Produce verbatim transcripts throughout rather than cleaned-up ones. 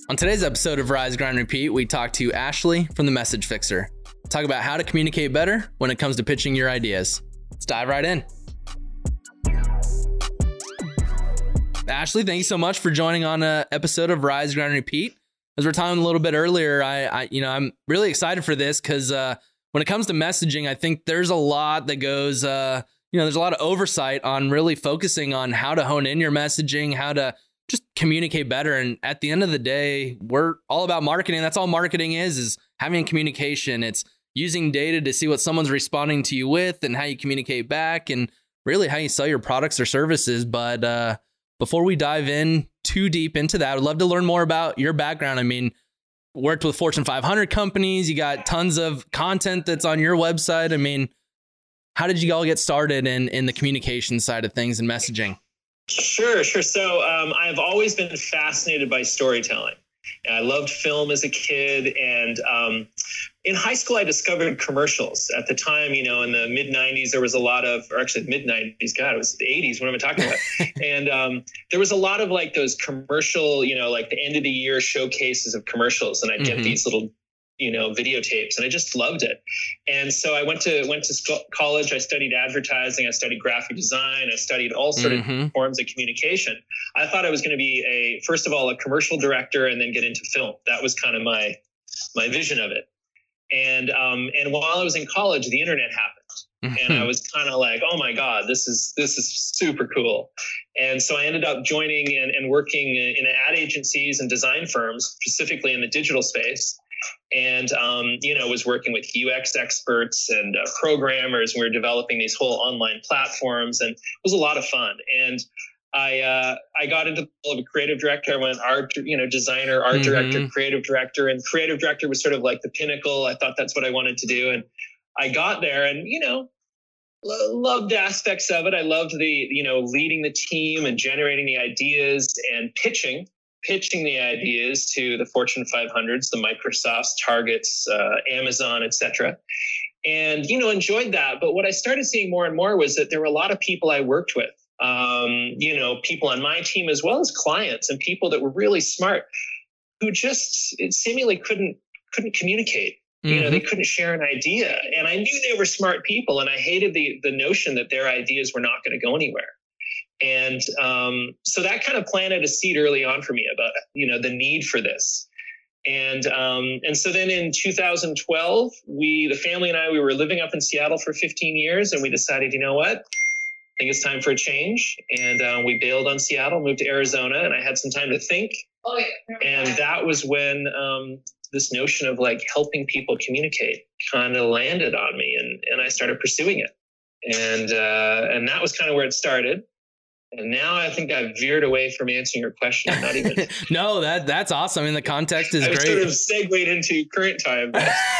On today's episode of Rise, Grind, Repeat, we talk to Ashley from The Message Fixer. Talk about how to communicate better when it comes to pitching your ideas. Let's dive right in. Ashley, thank you so much for joining on an episode of Rise, Grind, Repeat. As we were talking a little bit earlier, I, I you know, I'm really excited for this because uh, when it comes to messaging, I think there's a lot that goes, uh, you know, there's a lot of oversight on really focusing on how to hone in your messaging, how to just communicate better. And at the end of the day, we're all about marketing. That's all marketing is, is having communication. It's using data to see what someone's responding to you with and how you communicate back and really how you sell your products or services. But uh, before we dive in too deep into that, I'd love to learn more about your background. I mean, worked with Fortune five hundred companies. You got tons of content that's on your website. I mean, how did you all get started in, in the communication side of things and messaging? Sure, sure. So um, I've always been fascinated by storytelling. I loved film as a kid. And um, in high school, I discovered commercials. At the time, you know, in the mid nineties, there was a lot of, or actually mid nineties, God, it was the eighties. What am I talking about? and um, there was a lot of like those commercial, you know, like the end of the year showcases of commercials. And I'd get mm-hmm. these little, you know, videotapes, and I just loved it. And so I went to went to sc- college. I studied advertising. I studied graphic design. I studied all sort mm-hmm. of forms of communication. I thought I was going to be a, first of all, a commercial director, and then get into film. That was kind of my my vision of it. And um, and while I was in college, the internet happened, mm-hmm. and I was kind of like, oh my God, this is this is super cool. And so I ended up joining and, and working in ad agencies and design firms, specifically in the digital space. And, um, you know, was working with U X experts and uh, programmers. We were developing these whole online platforms, and it was a lot of fun. And I uh, I got into the role of a creative director. I went art, you know, designer, art mm-hmm. director, creative director. And creative director was sort of like the pinnacle. I thought that's what I wanted to do. And I got there and, you know, lo- loved aspects of it. I loved the, you know, leading the team and generating the ideas and pitching. pitching the ideas to the Fortune five hundreds, the Microsofts, Targets, uh, Amazon, et cetera. And, you know, enjoyed that. But what I started seeing more and more was that there were a lot of people I worked with, um, you know, people on my team as well as clients, and people that were really smart who just it seemingly couldn't couldn't communicate. Mm-hmm. You know, they couldn't share an idea. And I knew they were smart people, and I hated the the notion that their ideas were not going to go anywhere. And um, so that kind of planted a seed early on for me about, you know, the need for this. And um, and so then in two thousand twelve, we, the family and I, we were living up in Seattle for fifteen years, and we decided, you know what, I think it's time for a change. And uh, we bailed on Seattle, moved to Arizona, and I had some time to think. Oh, yeah. And that was when um, this notion of like helping people communicate kind of landed on me, and, and I started pursuing it. And uh, and that was kind of where it started. And now I think I've veered away from answering your question. I'm not even. No, that that's awesome. I mean, the context is I great. Sort of segued into current time.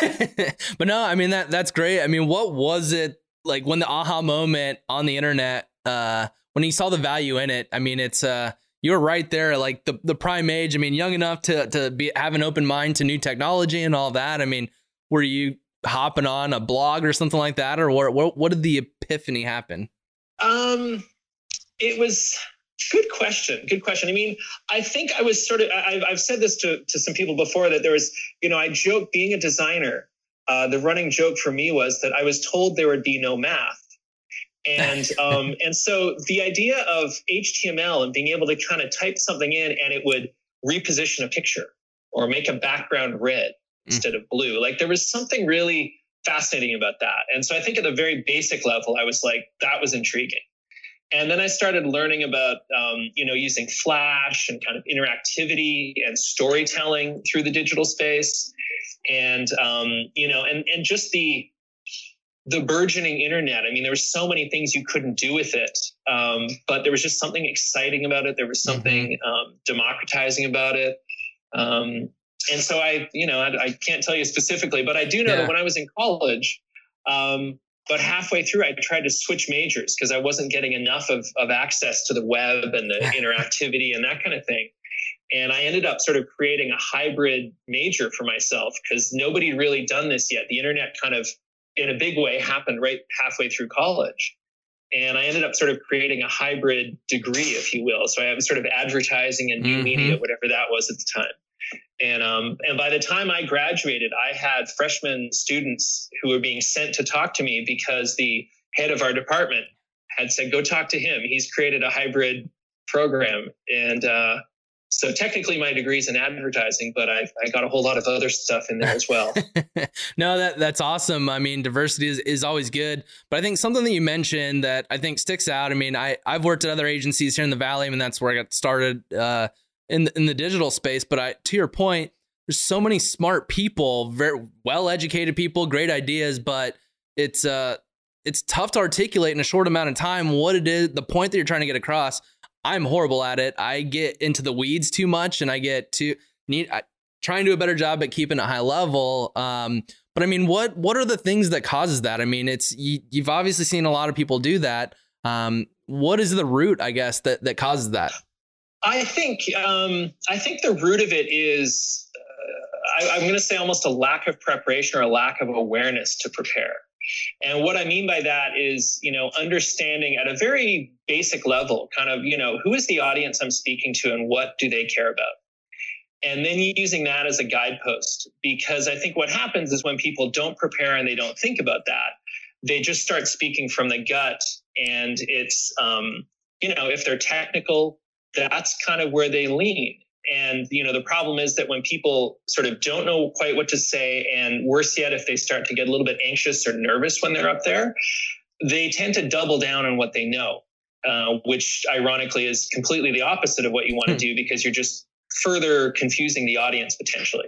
But no, I mean, that that's great. I mean, what was it like when the aha moment on the internet, uh, when you saw the value in it? I mean, it's uh, you were right there, like the, the prime age. I mean, young enough to to be have an open mind to new technology and all that. I mean, were you hopping on a blog or something like that, or what? What, what did the epiphany happen? Um. It was good question. Good question. I mean, I think I was sort of, I've, I've said this to, to some people before that there was, you know, I joke being a designer. Uh, the running joke for me was that I was told there would be no math. And, um, and so the idea of H T M L and being able to kind of type something in and it would reposition a picture or make a background red mm. instead of blue. Like there was something really fascinating about that. And so I think at the very basic level, I was like, that was intriguing. And then I started learning about, um, you know, using Flash and kind of interactivity and storytelling through the digital space. And, um, you know, and, and just the, the burgeoning internet. I mean, there were so many things you couldn't do with it. Um, but there was just something exciting about it. There was something um, democratizing about it. Um, and so I, you know, I, I can't tell you specifically, but I do know yeah. that when I was in college, um, but halfway through, I tried to switch majors because I wasn't getting enough of, of access to the web and the interactivity and that kind of thing. And I ended up sort of creating a hybrid major for myself because nobody had really done this yet. The internet kind of, in a big way, happened right halfway through college. And I ended up sort of creating a hybrid degree, if you will. So I have sort of advertising and new mm-hmm. media, whatever that was at the time. And um, and by the time I graduated, I had freshman students who were being sent to talk to me because the head of our department had said, go talk to him. He's created a hybrid program. And uh, so technically my degree's in advertising, but I, I got a whole lot of other stuff in there as well. No, that that's awesome. I mean, diversity is, is always good. But I think something that you mentioned that I think sticks out. I mean, I, I've worked at other agencies here in the Valley, and that's where I got started uh, in, the, in the digital space. But I, to your point, there's so many smart people, very well-educated people, great ideas, but it's uh, it's tough to articulate in a short amount of time what it is, the point that you're trying to get across. I'm horrible at it. I get into the weeds too much, and I get too need I try and do a better job at keeping it high level. Um, but I mean, what what are the things that causes that? I mean, it's you, you've obviously seen a lot of people do that. Um, what is the root, I guess, that that causes that? I think um, I think the root of it is uh, I, I'm going to say almost a lack of preparation or a lack of awareness to prepare. And what I mean by that is, you know, understanding at a very basic level, kind of, you know, who is the audience I'm speaking to and what do they care about? And then using that as a guidepost, because I think what happens is when people don't prepare and they don't think about that, they just start speaking from the gut. And it's, um, you know, if they're technical, that's kind of where they lean. And, you know, the problem is that when people sort of don't know quite what to say, and worse yet, if they start to get a little bit anxious or nervous when they're up there, they tend to double down on what they know, uh, which ironically is completely the opposite of what you want to do, because you're just further confusing the audience potentially.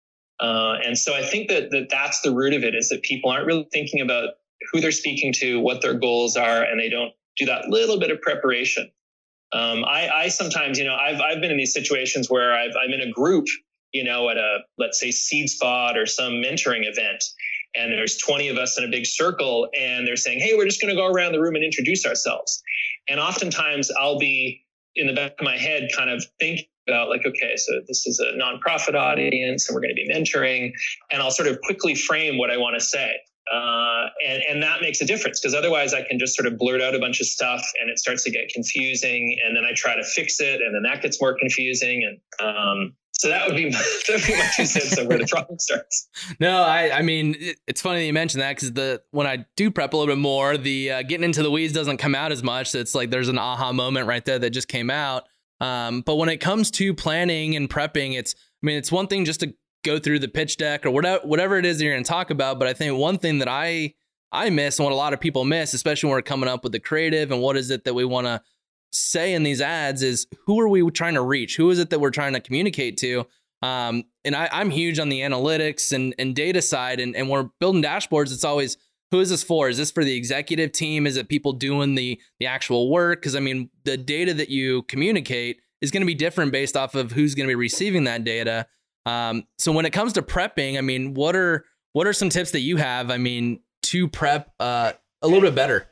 Uh, and so I think that, that that's the root of it, is that people aren't really thinking about who they're speaking to, what their goals are, and they don't do that little bit of preparation. Um, I, I sometimes, you know, I've I've been in these situations where I've, I'm in a group, you know, at a, let's say, Seed Spot or some mentoring event, and there's twenty of us in a big circle, and they're saying, hey, we're just going to go around the room and introduce ourselves. And oftentimes I'll be in the back of my head kind of thinking about like, okay, so this is a nonprofit audience and we're going to be mentoring, and I'll sort of quickly frame what I want to say. Uh, and, and that makes a difference, because otherwise I can just sort of blurt out a bunch of stuff and it starts to get confusing, and then I try to fix it and then that gets more confusing. And um, so that would be my, that would be my two cents of where the problem starts. No, I, I mean, it, it's funny that you mentioned that, because the when I do prep a little bit more, the uh, getting into the weeds doesn't come out as much. So it's like there's an aha moment right there that just came out. Um, but when it comes to planning and prepping, it's I mean, it's one thing just to go through the pitch deck or whatever whatever it is that you're going to talk about. But I think one thing that I I miss, and what a lot of people miss, especially when we're coming up with the creative and what is it that we want to say in these ads, is who are we trying to reach? Who is it that we're trying to communicate to? Um, and I, I'm huge on the analytics and, and data side. And, and when we're building dashboards, it's always, who is this for? Is this for the executive team? Is it people doing the the actual work? Because I mean, the data that you communicate is going to be different based off of who's going to be receiving that data. Um, so when it comes to prepping, I mean, what are what are some tips that you have, I mean, to prep uh, a little bit better?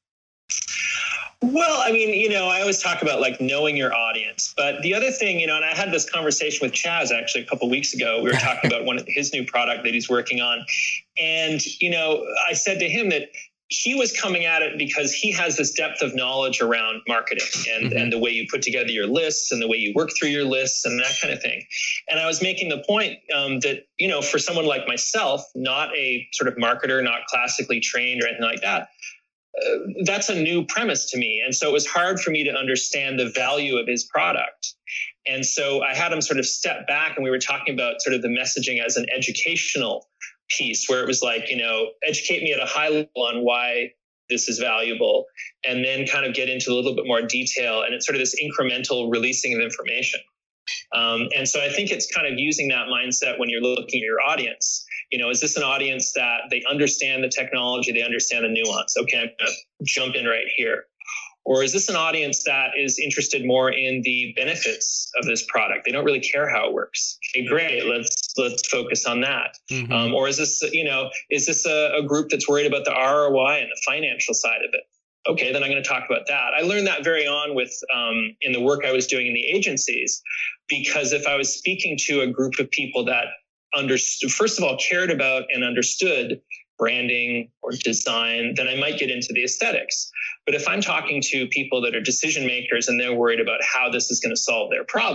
Well, I mean, you know, I always talk about like knowing your audience, but the other thing, you know, and I had this conversation with Chaz actually a couple of weeks ago. We were talking about one of his new product that he's working on. And, you know, I said to him that he was coming at it because he has this depth of knowledge around marketing and, mm-hmm. and the way you put together your lists and the way you work through your lists and that kind of thing. And I was making the point um, that, you know, for someone like myself, not a sort of marketer, not classically trained or anything like that, uh, that's a new premise to me. And so it was hard for me to understand the value of his product. And so I had him sort of step back, and we were talking about sort of the messaging as an educational piece, where it was like, you know, educate me at a high level on why this is valuable, and then kind of get into a little bit more detail. And it's sort of this incremental releasing of information. Um, and so I think it's kind of using that mindset when you're looking at your audience. You know, is this an audience that they understand the technology, they understand the nuance? Okay, I'm going to jump in right here. Or is this an audience that is interested more in the benefits of this product? They don't really care how it works. Okay, great. Let's let's focus on that. Mm-hmm. Um, or is this, you know, is this a, a group that's worried about the R O I and the financial side of it? Okay, then I'm going to talk about that. I learned that very on with um, in the work I was doing in the agencies, because if I was speaking to a group of people that understood, first of all, cared about and understood branding or design, then I might get into the aesthetics. But if I'm talking to people that are decision makers and they're worried about how this is going to solve their problem,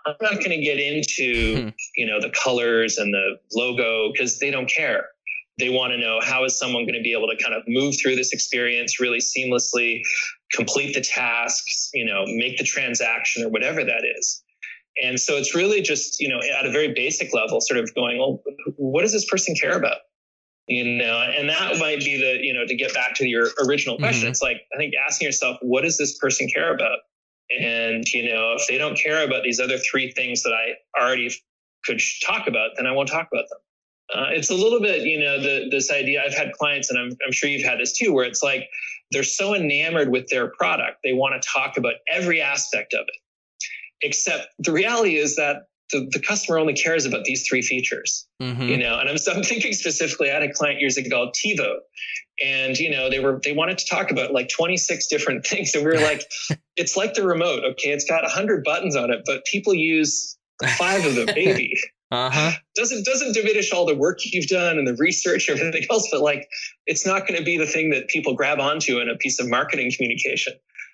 I'm not going to get into, hmm. you know, the colors and the logo because they don't care. They want to know, how is someone going to be able to kind of move through this experience really seamlessly, complete the tasks, you know, make the transaction or whatever that is. And so it's really just, you know, at a very basic level, sort of going, well, what does this person care about? You know, and that might be the, you know, to get back to your original question, mm-hmm. it's like, I think asking yourself, what does this person care about? And, you know, if they don't care about these other three things that I already could talk about, then I won't talk about them. Uh, it's a little bit, you know, the, this idea. I've had clients, and I'm, I'm sure you've had this too, where it's like they're so enamored with their product, they want to talk about every aspect of it. Except the reality is that the, the customer only cares about these three features, mm-hmm. you know. And I'm, I'm thinking specifically, I had a client years ago called TiVo, and you know they were they wanted to talk about like twenty-six different things, and we were like, it's like the remote, okay? It's got a hundred buttons on it, but people use five of them, maybe. Uh-huh. Doesn't doesn't diminish all the work you've done and the research and everything else, but like it's not going to be the thing that people grab onto in a piece of marketing communication.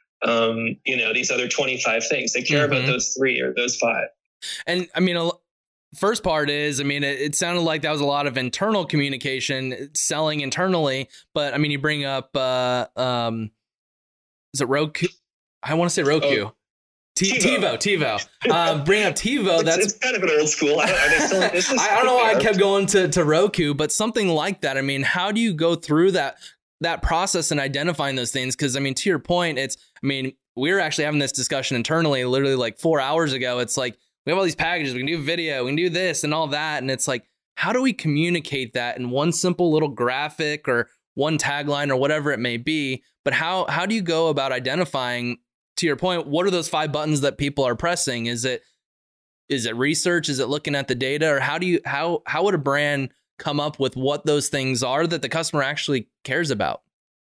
Um, you know, these other twenty-five things. They care mm-hmm. about those three or those five. And I mean, first part is, I mean, it, it sounded like that was a lot of internal communication, selling internally. But I mean, you bring up, uh, um, is it Roku? I want to say Roku. Oh. T- TiVo, TiVo. Uh, bring up TiVo. That's it's kind of an old school. I don't, are they still, this is I don't know why I kept going to, to Roku, but something like that. I mean, how do you go through that that process and identifying those things? Because I mean, to your point, it's. I mean, we were actually having this discussion internally, literally like four hours ago. It's like we have all these packages. We can do video. We can do this and all that, and it's like, how do we communicate that in one simple little graphic or one tagline or whatever it may be? But how how do you go about identifying? To your point, what are those five buttons that people are pressing? Is it is it research? Is it looking at the data? Or how do you how how would a brand come up with what those things are that the customer actually cares about?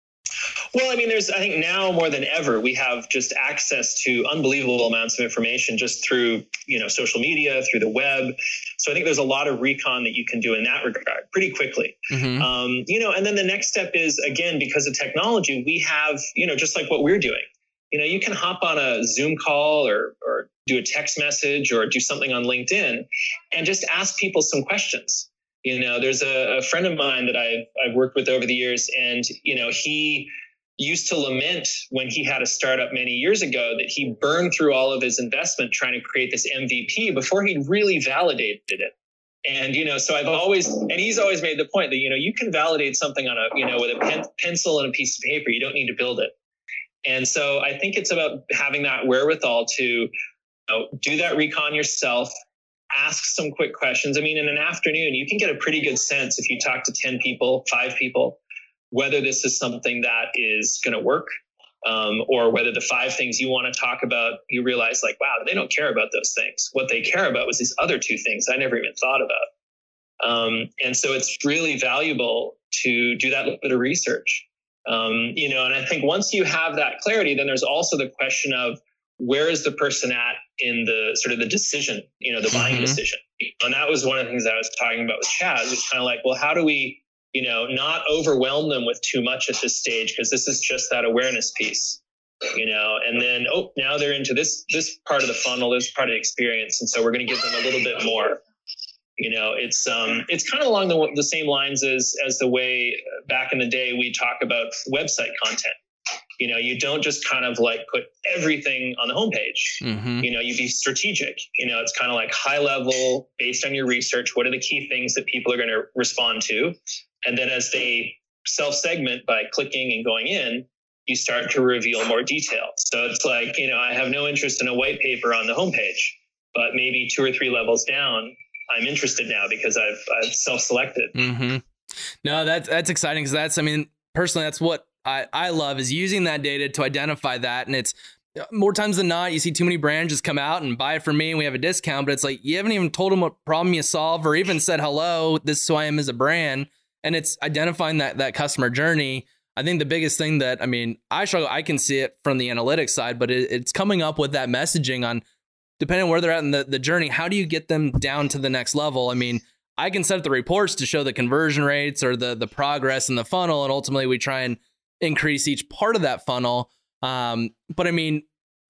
Well, I mean, there's I think now more than ever, we have just access to unbelievable amounts of information just through, you know, social media, through the web. So I think there's a lot of recon that you can do in that regard pretty quickly. Mm-hmm. Um, you know, and then the next step is, again, because of technology, we have, you know, just like what we're doing. You know, you can hop on a Zoom call or or do a text message or do something on LinkedIn and just ask people some questions. You know, there's a, a friend of mine that I've, I've worked with over the years, and, you know, he used to lament when he had a startup many years ago that he burned through all of his investment trying to create this M V P before he really validated it. And, you know, so I've always, and he's always made the point that, you know, you can validate something on a, you know, with a pen, pencil and a piece of paper. You don't need to build it. And so I think it's about having that wherewithal to, you know, do that recon yourself, ask some quick questions. I mean, in an afternoon, you can get a pretty good sense if you talk to ten people, five people, whether this is something that is going to work, um, or whether the five things you want to talk about, you realize like, wow, they don't care about those things. What they care about was these other two things I never even thought about. Um, and so it's really valuable to do that little bit of research. Um, you know, and I think once you have that clarity, then there's also the question of where is the person at in the sort of the decision, you know, the buying mm-hmm. decision. And that was one of the things I was talking about with Chaz. It's kind of like, well, how do we, you know, not overwhelm them with too much at this stage? Because this is just that awareness piece, you know, and then, oh, now they're into this, this part of the funnel, this part of the experience. And so we're going to give them a little bit more. You know, it's um, it's kind of along the, the same lines as as the way back in the day we talk about website content. You know, you don't just kind of like put everything on the homepage. Mm-hmm. You know, you be strategic. You know, it's kind of like high level based on your research. What are the key things that people are going to respond to? And then as they self-segment by clicking and going in, you start to reveal more detail. So it's like, you know, I have no interest in a white paper on the homepage, but maybe two or three levels down, I'm interested now because I've, I've self-selected. Mm-hmm. No, that's, that's exciting. Cause that's, I mean, personally, that's what I, I love is using that data to identify that. And it's more times than not, you see too many brands just come out and buy it from me and we have a discount, but it's like, you haven't even told them what problem you solve or even said, hello, this is who I am as a brand. And it's identifying that, that customer journey. I think the biggest thing that, I mean, I struggle, I can see it from the analytics side, but it, it's coming up with that messaging on, depending on where they're at in the, the journey, how do you get them down to the next level? I mean, I can set up the reports to show the conversion rates or the the progress in the funnel. And ultimately we try and increase each part of that funnel. Um, but I mean,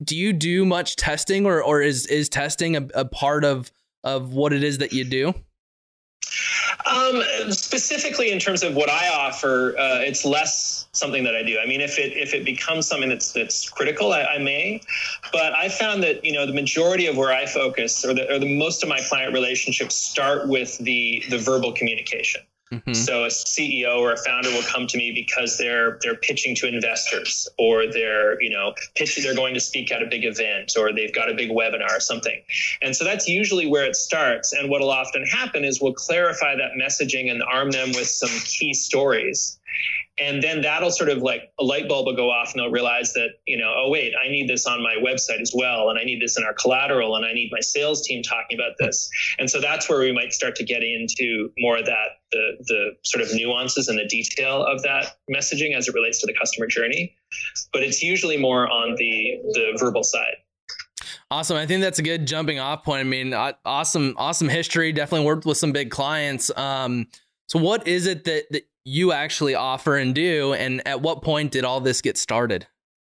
do you do much testing, or or is is testing a, a part of of what it is that you do? Um, specifically in terms of what I offer, uh, it's less something that I do. I mean, if it if it becomes something that's that's critical, I, I may. But I found that, you know, the majority of where I focus, or the or the most of my client relationships, start with the the verbal communication. Mm-hmm. So a C E O or a founder will come to me because they're they're pitching to investors, or they're, you know, pitching, they're going to speak at a big event, or they've got a big webinar or something. And so that's usually where it starts. And what'll often happen is we'll clarify that messaging and arm them with some key stories. And then that'll sort of like a light bulb will go off, and they'll realize that, you know, oh, wait, I need this on my website as well. And I need this in our collateral, and I need my sales team talking about this. And so that's where we might start to get into more of that, the, the sort of nuances and the detail of that messaging as it relates to the customer journey. But it's usually more on the, the verbal side. Awesome. I think that's a good jumping off point. I mean, awesome, awesome history. Definitely worked with some big clients. Um, so what is it that, that you actually offer and do, and at what point did all this get started?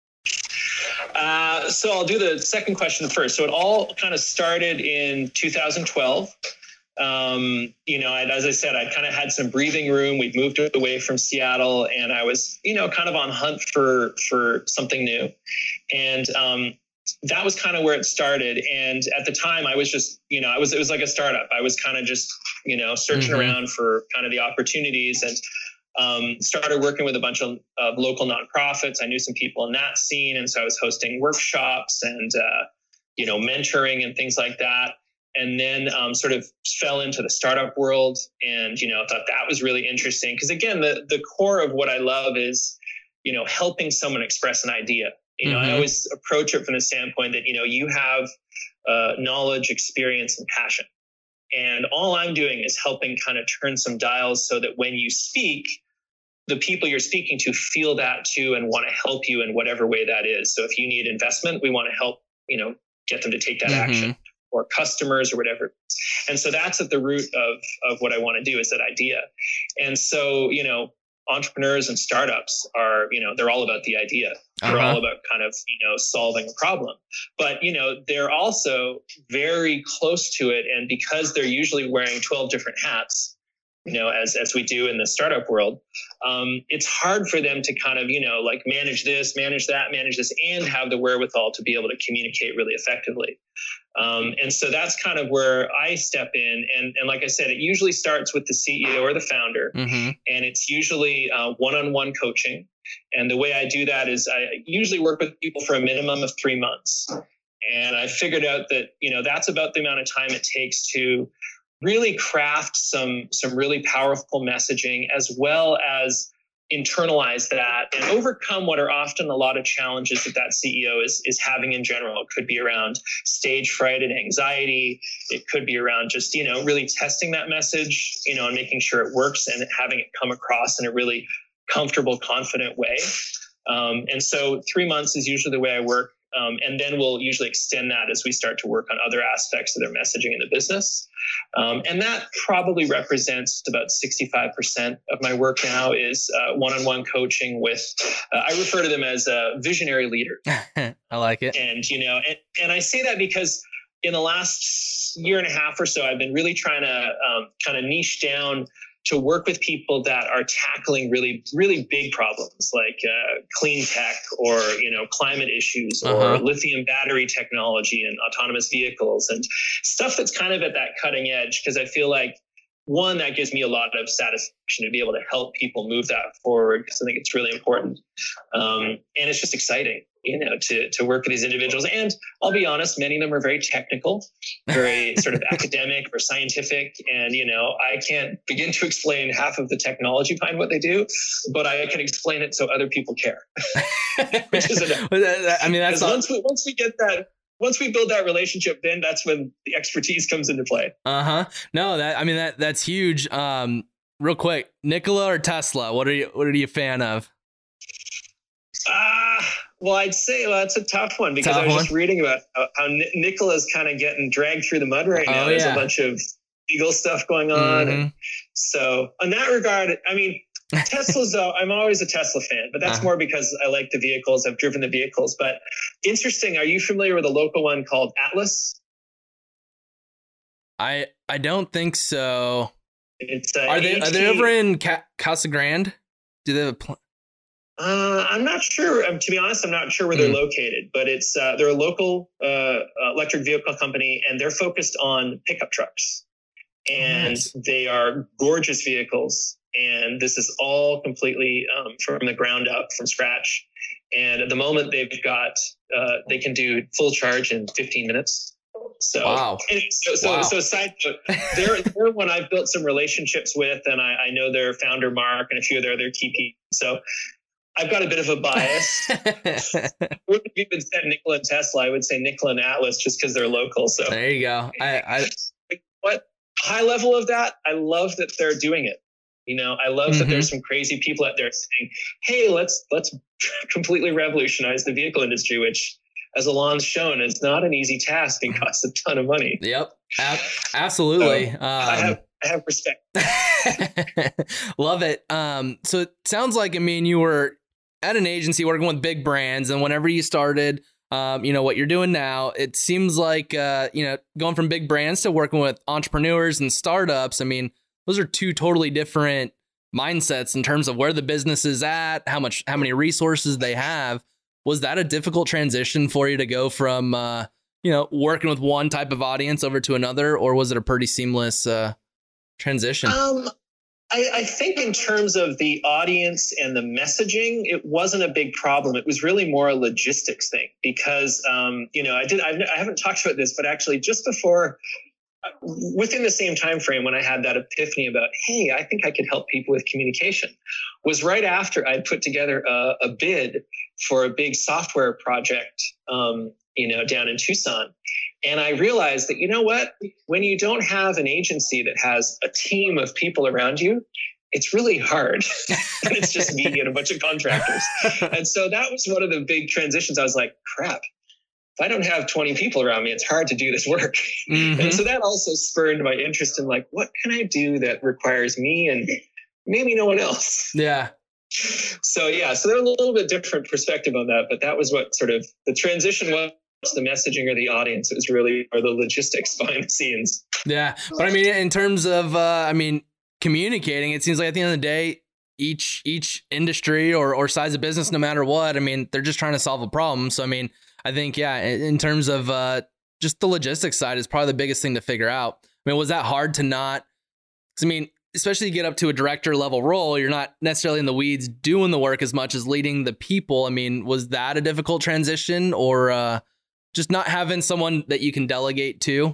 Uh, so I'll do the second question first. So it all kind of started in two thousand twelve. Um, you know, I'd, as I said, I kind of had some breathing room. We'd moved away from Seattle, and I was, you know, kind of on hunt for for something new. And um, that was kind of where it started. And at the time I was just, you know, I was, it was like a startup. I was kind of just, you know, searching mm-hmm. around for kind of the opportunities, and um, started working with a bunch of, of local nonprofits. I knew some people in that scene. And so I was hosting workshops and, uh, you know, mentoring and things like that. And then um, sort of fell into the startup world, and, you know, thought that was really interesting. Because again, the, the core of what I love is, you know, helping someone express an idea. You know, mm-hmm. I always approach it from the standpoint that, you know, you have uh, knowledge, experience, and passion. And all I'm doing is helping kind of turn some dials so that when you speak, the people you're speaking to feel that too and want to help you in whatever way that is. So if you need investment, we want to help, you know, get them to take that mm-hmm. action, or customers or whatever. And so that's at the root of, of what I want to do, is that idea. And so, you know, entrepreneurs and startups are, you know, they're all about the idea. They're uh-huh. all about kind of, you know, solving a problem. But, you know, they're also very close to it. And because they're usually wearing twelve different hats, you know, as, as we do in the startup world, um, it's hard for them to kind of, you know, like manage this, manage that, manage this, and have the wherewithal to be able to communicate really effectively. Um, and so that's kind of where I step in. And, and like I said, it usually starts with the C E O or the founder, mm-hmm. and it's usually uh, one-on-one coaching. And the way I do that is I usually work with people for a minimum of three months. And I figured out that, you know, that's about the amount of time it takes to really craft some, some really powerful messaging, as well as internalize that and overcome what are often a lot of challenges that that C E O is, is having in general. It could be around stage fright and anxiety. It could be around just, you know, really testing that message, you know, and making sure it works and having it come across in a really comfortable, confident way. Um, and so three months is usually the way I work. Um, and then we'll usually extend that as we start to work on other aspects of their messaging in the business. Um, and that probably represents about sixty-five percent of my work now is uh, one-on-one coaching with, uh, I refer to them as a visionary leader. I like it. And, you know, and, and I say that because in the last year and a half or so, I've been really trying to um, kind of niche down to work with people that are tackling really, really big problems like uh, clean tech, or, you know, climate issues, or uh-huh. lithium battery technology and autonomous vehicles and stuff that's kind of at that cutting edge. Because I feel like, one, that gives me a lot of satisfaction to be able to help people move that forward, because I think it's really important. Um, and it's just exciting, you know, to, to work with these individuals. And I'll be honest, many of them are very technical, very sort of academic or scientific. And, you know, I can't begin to explain half of the technology behind what they do, but I can explain it so other people care. Which is enough. I mean, that's all... once we, once we get that, Once we build that relationship, then that's when the expertise comes into play. Uh-huh. No, that, I mean, that that's huge. Um, real quick, Nikola or Tesla? What are you, what are you a fan of? Ah, uh, well, I'd say well, that's a tough one, because tough I was one. just reading about how, how Nikola's kind of getting dragged through the mud right now. Oh, There's yeah. a bunch of legal stuff going on. Mm-hmm. And so in that regard, I mean, Tesla's, uh, I'm always a Tesla fan, but that's uh-huh. more because I like the vehicles. I've driven the vehicles. But interesting, are you familiar with a local one called Atlas? I I don't think so. It's uh, are they eighteen... are they over in Ca- Casa Grande? Do they have a pl- Uh, I'm not sure. Um, to be honest, I'm not sure where they're mm. located, but it's uh, they're a local uh, electric vehicle company, and they're focused on pickup trucks. And nice. They are gorgeous vehicles. And this is all completely um, from the ground up, from scratch. And at the moment, they've got uh, they can do full charge in fifteen minutes. So, wow. so, so, wow. so side note, they're, they're one I've built some relationships with, and I, I know their founder, Mark, and a few of their other key people. So I've got a bit of a bias. I wouldn't even said Nikola and Tesla. I would say Nikola and Atlas just because they're local. So there you go. I, I what high level of that, I love that they're doing it. You know, I love mm-hmm. that there's some crazy people out there saying, "Hey, let's let's completely revolutionize the vehicle industry," which, as Alon's shown, is not an easy task and costs a ton of money. Yep, Ab- absolutely. So, um, I have I have respect. Love it. Um, so it sounds like, I mean, you were at an agency working with big brands, and whenever you started, um, you know, what you're doing now, it seems like, uh, you know, going from big brands to working with entrepreneurs and startups. I mean, those are two totally different mindsets in terms of where the business is at, how much, how many resources they have. Was that a difficult transition for you to go from, uh, you know, working with one type of audience over to another, or was it a pretty seamless uh, transition? Um, I, I think in terms of the audience and the messaging, it wasn't a big problem. It was really more a logistics thing because, um, you know, I did. I've, I haven't talked about this, but actually, just before. Within the same time frame when I had that epiphany about, hey, I think I could help people with communication, was right after I put together a, a bid for a big software project, um, you know, down in Tucson. And I realized that, you know what, when you don't have an agency that has a team of people around you, it's really hard. And it's just me and a bunch of contractors. And so that was one of the big transitions. I was like, crap. If I don't have twenty people around me, it's hard to do this work. Mm-hmm. And so that also spurred my interest in like, what can I do that requires me and maybe no one else? Yeah. So, yeah, so there's a little bit different perspective on that. But that was what sort of the transition was, the messaging or the audience. It was really, or the logistics behind the scenes. Yeah. But I mean, in terms of, uh, I mean, communicating, it seems like at the end of the day, each each industry or, or size of business, no matter what, I mean, they're just trying to solve a problem. So, I mean, I think, yeah, in terms of uh, just the logistics side is probably the biggest thing to figure out. I mean, was that hard to not, because I mean, especially you get up to a director level role, you're not necessarily in the weeds doing the work as much as leading the people. I mean, was that a difficult transition or uh, just not having someone that you can delegate to?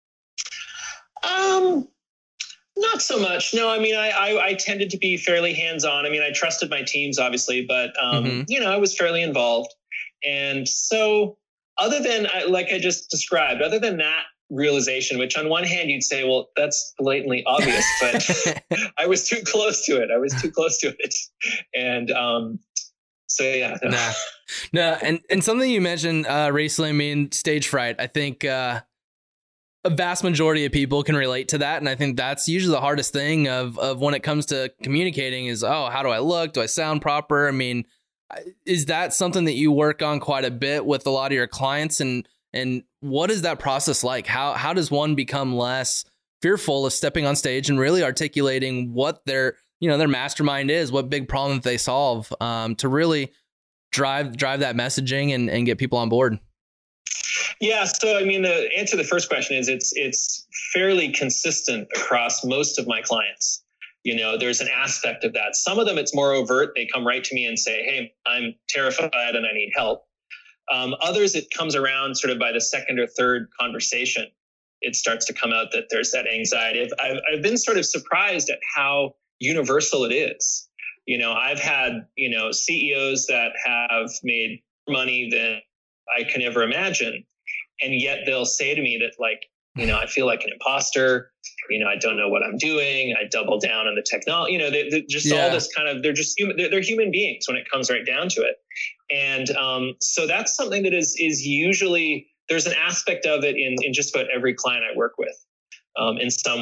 Um, not so much. No, I mean, I, I, I tended to be fairly hands-on. I mean, I trusted my teams, obviously, but, um, mm-hmm. you know, I was fairly involved. And so other than, like I just described, other than that realization, which on one hand you'd say, well, that's blatantly obvious, but I was too close to it. I was too close to it. And um, so, yeah. No, nah. no and, and something you mentioned uh, recently, I mean, stage fright, I think uh, a vast majority of people can relate to that. And I think that's usually the hardest thing of, of when it comes to communicating is, oh, how do I look? Do I sound proper? I mean, is that something that you work on quite a bit with a lot of your clients? And and what is that process like? How how does one become less fearful of stepping on stage and really articulating what their, you know, their mastermind is, what big problem that they solve, um, to really drive drive that messaging and, and get people on board? Yeah, so I mean, the answer to the first question is it's it's fairly consistent across most of my clients. You know, there's an aspect of that. Some of them, it's more overt. They come right to me and say, hey, I'm terrified and I need help. Um, others, it comes around sort of by the second or third conversation. It starts to come out that there's that anxiety. I've, I've, I've been sort of surprised at how universal it is. You know, I've had, you know, C E Os that have made more money than I can ever imagine. And yet they'll say to me that, like, you know, I feel like an imposter. You know, I don't know what I'm doing. I double down on the technology. You know, they, they just yeah. all this kind of, they're just human. They're, they're human beings when it comes right down to it. And um, so that's something that is is usually, there's an aspect of it in, in just about every client I work with um, in some way.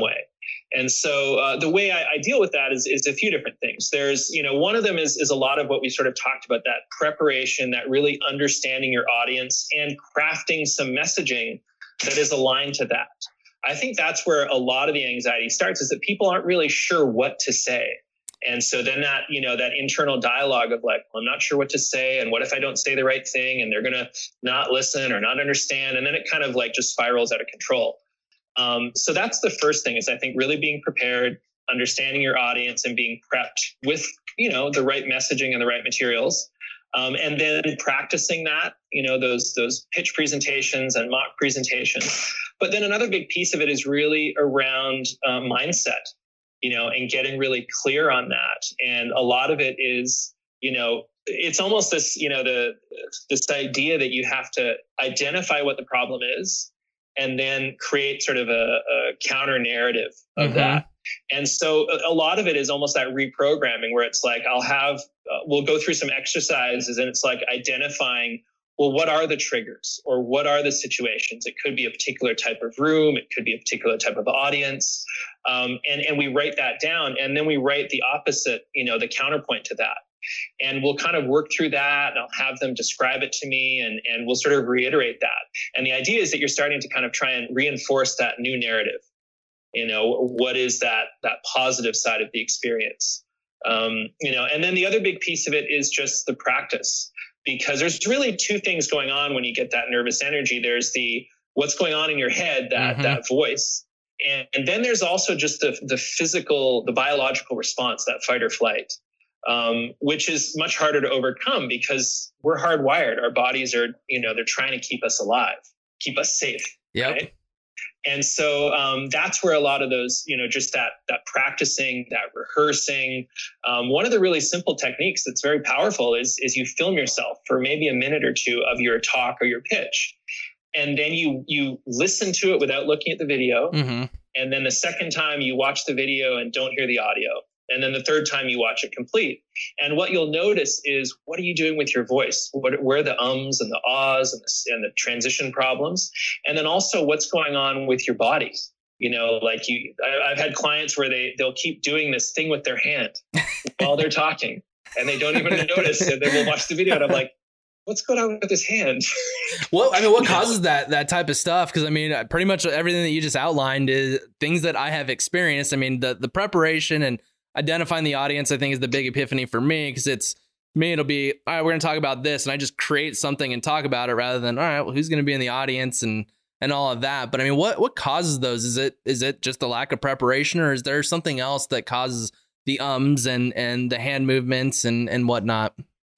And so uh, the way I, I deal with that is, is a few different things. There's, you know, one of them is, is a lot of what we sort of talked about, that preparation, that really understanding your audience and crafting some messaging that is aligned to that. I think that's where a lot of the anxiety starts, is that people aren't really sure what to say. And so then that, you know, that internal dialogue of like, well, I'm not sure what to say. And what if I don't say the right thing and they're going to not listen or not understand? And then it kind of like just spirals out of control. Um, so that's the first thing, is I think really being prepared, understanding your audience and being prepped with, you know, the right messaging and the right materials. Um, and then practicing that, you know, those, those pitch presentations and mock presentations. But then another big piece of it is really around uh, mindset, you know, and getting really clear on that. And a lot of it is, you know, it's almost this, you know, the, this idea that you have to identify what the problem is and then create sort of a, a counter narrative of mm-hmm. that. And so a lot of it is almost that reprogramming, where it's like, I'll have, uh, we'll go through some exercises and it's like identifying, well, what are the triggers or what are the situations? It could be a particular type of room. It could be a particular type of audience. Um, and, and we write that down, and then we write the opposite, you know, the counterpoint to that. And we'll kind of work through that, and I'll have them describe it to me, and, and we'll sort of reiterate that. And the idea is that you're starting to kind of try and reinforce that new narrative. You know, what is that, that positive side of the experience? Um, you know, and then the other big piece of it is just the practice, because there's really two things going on when you get that nervous energy. There's the, what's going on in your head, that, mm-hmm. that voice. And, and then there's also just the, the physical, the biological response, that fight or flight, um, which is much harder to overcome because we're hardwired. Our bodies are, you know, they're trying to keep us alive, keep us safe. Yep. Right? And so um, that's where a lot of those, you know, just that, that practicing, that rehearsing. Um, one of the really simple techniques that's very powerful is, is you film yourself for maybe a minute or two of your talk or your pitch. And then you, you listen to it without looking at the video. Mm-hmm. And then the second time you watch the video and don't hear the audio. And then the third time you watch it complete. And what you'll notice is, what are you doing with your voice? What, where are the ums and the ahs and the, and the transition problems? And then also what's going on with your body? You know, like you, I, I've had clients where they, they'll keep doing this thing with their hand while they're talking, and they don't even notice it. They will watch the video and I'm like, what's going on with his hand? Well, I mean, what causes that, that type of stuff? Cause I mean, pretty much everything that you just outlined is things that I have experienced. I mean, the, the preparation and identifying the audience, I think, is the big epiphany for me, because it's me, it'll be, all right, we're going to talk about this. And I just create something and talk about it, rather than, all right, well, who's going to be in the audience and, and all of that. But I mean, what, what causes those? Is it, is it just the lack of preparation, or is there something else that causes the ums and, and the hand movements and, and whatnot?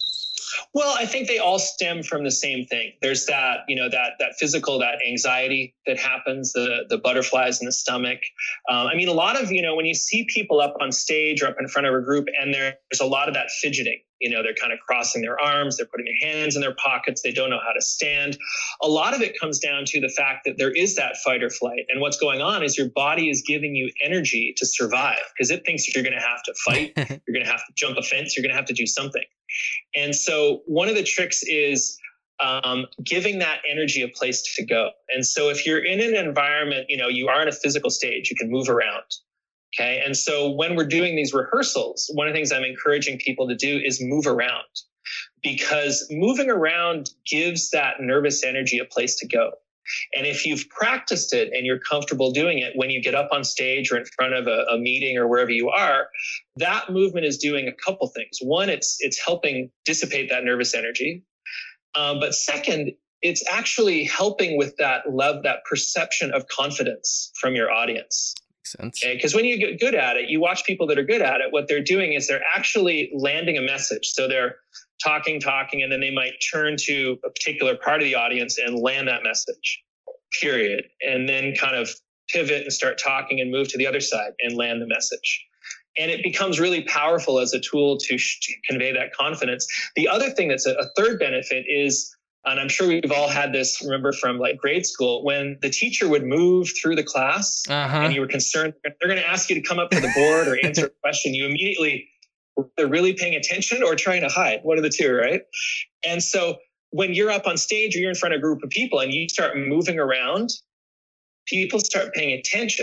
Well, I think they all stem from the same thing. There's that, you know, that that physical, that anxiety that happens, the the butterflies in the stomach. Um, I mean, a lot of, you know, when you see people up on stage or up in front of a group, and there's a lot of that fidgeting, you know, they're kind of crossing their arms, they're putting their hands in their pockets, they don't know how to stand. A lot of it comes down to the fact that there is that fight or flight. And what's going on is your body is giving you energy to survive, because it thinks you're going to have to fight, you're going to have to jump a fence, you're going to have to do something. And so one of the tricks is um, giving that energy a place to go. And so if you're in an environment, you know, you are in a physical stage, you can move around. Okay. And so when we're doing these rehearsals, one of the things I'm encouraging people to do is move around, because moving around gives that nervous energy a place to go. And if you've practiced it and you're comfortable doing it, when you get up on stage or in front of a, a meeting or wherever you are, that movement is doing a couple things. One, it's it's helping dissipate that nervous energy. Um, but second, it's actually helping with that love, that perception of confidence from your audience. Makes sense. Okay? Because when you get good at it, you watch people that are good at it, what they're doing is they're actually landing a message. So they're talking, talking, and then they might turn to a particular part of the audience and land that message, period. And then kind of pivot and start talking and move to the other side and land the message. And it becomes really powerful as a tool to, sh- to convey that confidence. The other thing that's a, a third benefit is, and I'm sure we've all had this, remember from like grade school, when the teacher would move through the class uh-huh. and you were concerned they're going to ask you to come up to the board or answer a question, you immediately, they're really paying attention or trying to hide, one of the two, right? And so when you're up on stage or you're in front of a group of people and you start moving around, people start paying attention.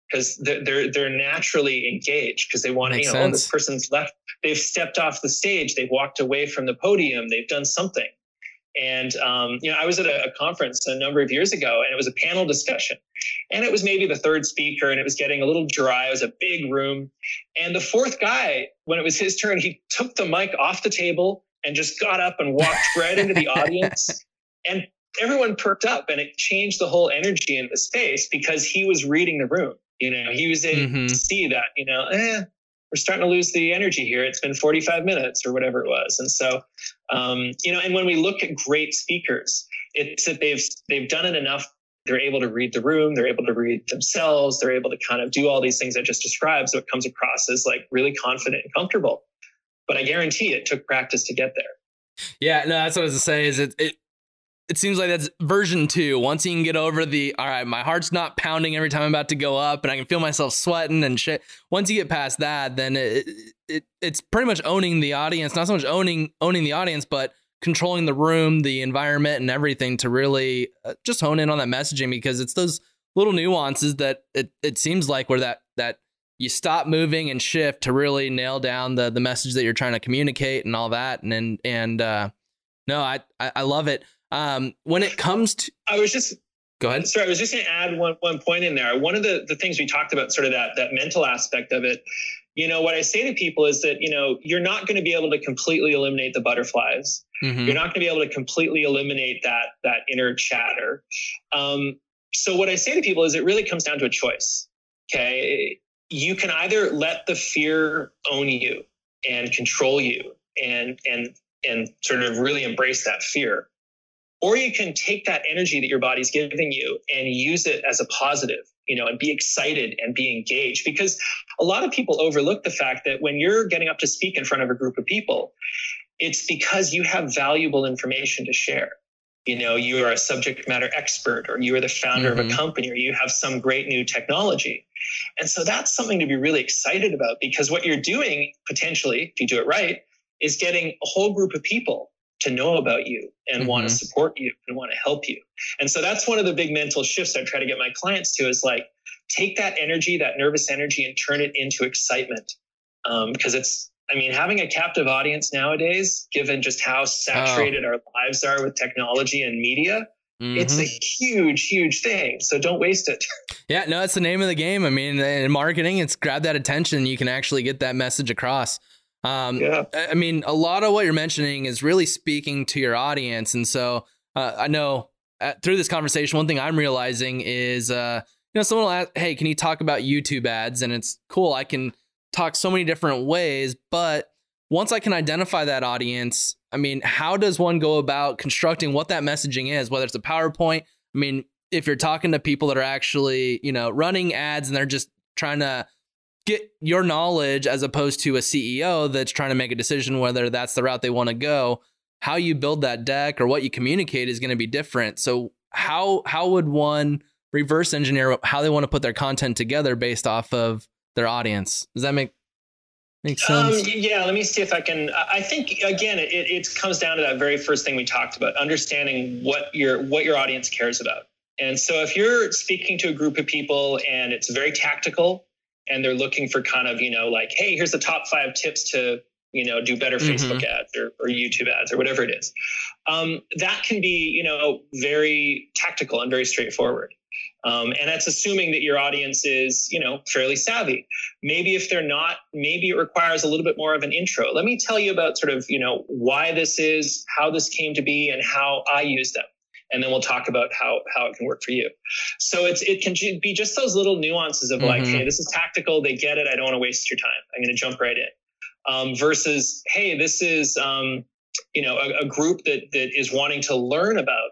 because they're, they're they're naturally engaged because they want to, you know, sense. oh, this person's left. They've stepped off the stage. They've walked away from the podium. They've done something. And, um, you know, I was at a, a conference a number of years ago, and it was a panel discussion. And it was maybe the third speaker, and it was getting a little dry. It was a big room. And the fourth guy, when it was his turn, he took the mic off the table and just got up and walked right into the audience. And everyone perked up, and it changed the whole energy in the space because he was reading the room. You know, he was able mm-hmm. to see that, you know, eh, we're starting to lose the energy here. It's been forty-five minutes or whatever it was. And so, um, you know, and when we look at great speakers, it's that they've, they've done it enough. They're able to read the room. They're able to read themselves. They're able to kind of do all these things I just described. So it comes across as like really confident and comfortable. But I guarantee it took practice to get there. Yeah, no, that's what I was to say is it, it, it seems like that's version two. Once you can get over the, all right, my heart's not pounding every time I'm about to go up and I can feel myself sweating and shit. Once you get past that, then it, it it's pretty much owning the audience, not so much owning, owning the audience, but controlling the room, the environment and everything to really uh, just hone in on that messaging, because it's those little nuances that it, it seems like where that, that you stop moving and shift to really nail down the, the message that you're trying to communicate and all that. And, and, and uh, no, I, I, I love it. Um, when it comes to, I was just, go ahead. Sorry, I was just going to add one, one point in there. One of the, the things we talked about, sort of that, that mental aspect of it, you know, what I say to people is that, you know, you're not going to be able to completely eliminate the butterflies. Mm-hmm. You're not going to be able to completely eliminate that, that inner chatter. Um, so what I say to people is it really comes down to a choice. Okay. You can either let the fear own you and control you and, and, and sort of really embrace that fear. Or you can take that energy that your body's giving you and use it as a positive, you know, and be excited and be engaged. Because a lot of people overlook the fact that when you're getting up to speak in front of a group of people, it's because you have valuable information to share. You know, you are a subject matter expert, or you are the founder mm-hmm. of a company, or you have some great new technology. And so that's something to be really excited about, because what you're doing potentially, if you do it right, is getting a whole group of people to know about you and mm-hmm. want to support you and want to help you. And so that's one of the big mental shifts I try to get my clients to, is like, take that energy, that nervous energy, and turn it into excitement. Um, because it's, I mean, having a captive audience nowadays, given just how saturated oh. our lives are with technology and media, mm-hmm. it's a huge, huge thing. So don't waste it. Yeah, no, it's the name of the game. I mean, in marketing, it's grab that attention. You can actually get that message across. Um, yeah. I mean, a lot of what you're mentioning is really speaking to your audience. And so uh, I know uh, through this conversation, one thing I'm realizing is, uh, you know, someone will ask, hey, can you talk about YouTube ads? And it's cool. I can talk so many different ways, but once I can identify that audience, I mean, how does one go about constructing what that messaging is, whether it's a PowerPoint? I mean, if you're talking to people that are actually, you know, running ads and they're just trying to get your knowledge as opposed to a C E O that's trying to make a decision whether that's the route they want to go, how you build that deck or what you communicate is going to be different. So how how would one reverse engineer how they want to put their content together based off of their audience? Does that make make sense? Um, yeah, let me see if I can. I think, again, it, it comes down to that very first thing we talked about, understanding what your what your audience cares about. And so if you're speaking to a group of people and it's very tactical, and they're looking for kind of, you know, like, hey, here's the top five tips to, you know, do better mm-hmm. Facebook ads or, or YouTube ads or whatever it is. Um, that can be, you know, very tactical and very straightforward. Um, and that's assuming that your audience is, you know, fairly savvy. Maybe if they're not, maybe it requires a little bit more of an intro. Let me tell you about sort of, you know, why this is, how this came to be, and how I use them. And then we'll talk about how, how it can work for you. So it's it can be just those little nuances of like, mm-hmm. hey, this is tactical. They get it. I don't want to waste your time. I'm going to jump right in. Um, versus, hey, this is, um, you know, a, a group that that is wanting to learn about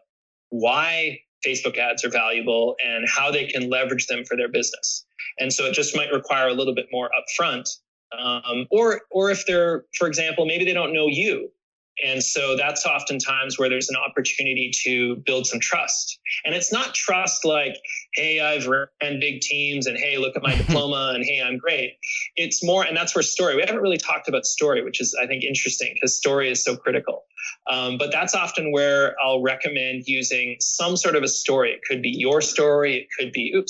why Facebook ads are valuable and how they can leverage them for their business. And so it just might require a little bit more upfront. Um, or or if they're, for example, maybe they don't know you. And so that's oftentimes where there's an opportunity to build some trust. And it's not trust like, hey, I've ran big teams and hey, look at my diploma and hey, I'm great. It's more, and that's where story, we haven't really talked about story, which is, I think, interesting because story is so critical. Um, but that's often where I'll recommend using some sort of a story. It could be your story. It could be, oops,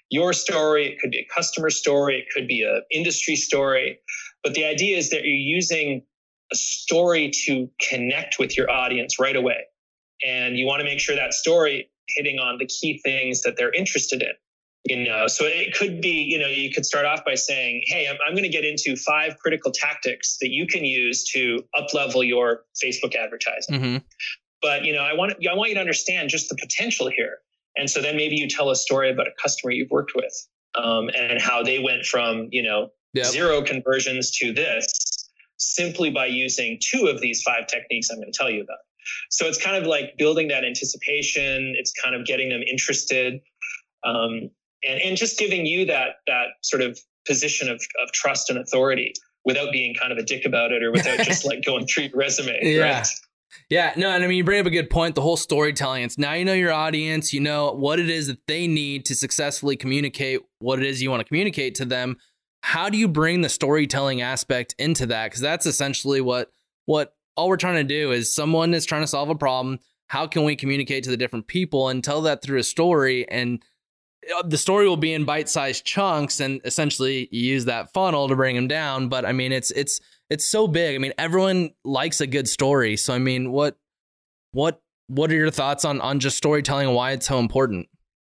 your story. It could be a customer story. It could be an industry story. But the idea is that you're using a story to connect with your audience right away. And you want to make sure that story hitting on the key things that they're interested in. You know, so it could be, you know, you could start off by saying, hey, I'm, I'm going to get into five critical tactics that you can use to up-level your Facebook advertising. Mm-hmm. But, you know, I want, I want you to understand just the potential here. And so then maybe you tell a story about a customer you've worked with um, and how they went from, you know, yep. zero conversions to this simply by using two of these five techniques I'm going to tell you about. So it's kind of like building that anticipation. It's kind of getting them interested. Um, And, and just giving you that that sort of position of, of trust and authority without being kind of a dick about it or without just like going through your resume. Yeah. Right? Yeah. No, and I mean, you bring up a good point. The whole storytelling. It's now you know your audience, you know what it is that they need to successfully communicate what it is you want to communicate to them. How do you bring the storytelling aspect into that? Because that's essentially what what all we're trying to do is someone is trying to solve a problem. How can we communicate to the different people and tell that through a story? And the story will be in bite-sized chunks, and essentially you use that funnel to bring them down. But I mean, it's it's it's so big. I mean, everyone likes a good story. So I mean, what what what are your thoughts on on just storytelling and why it's so important?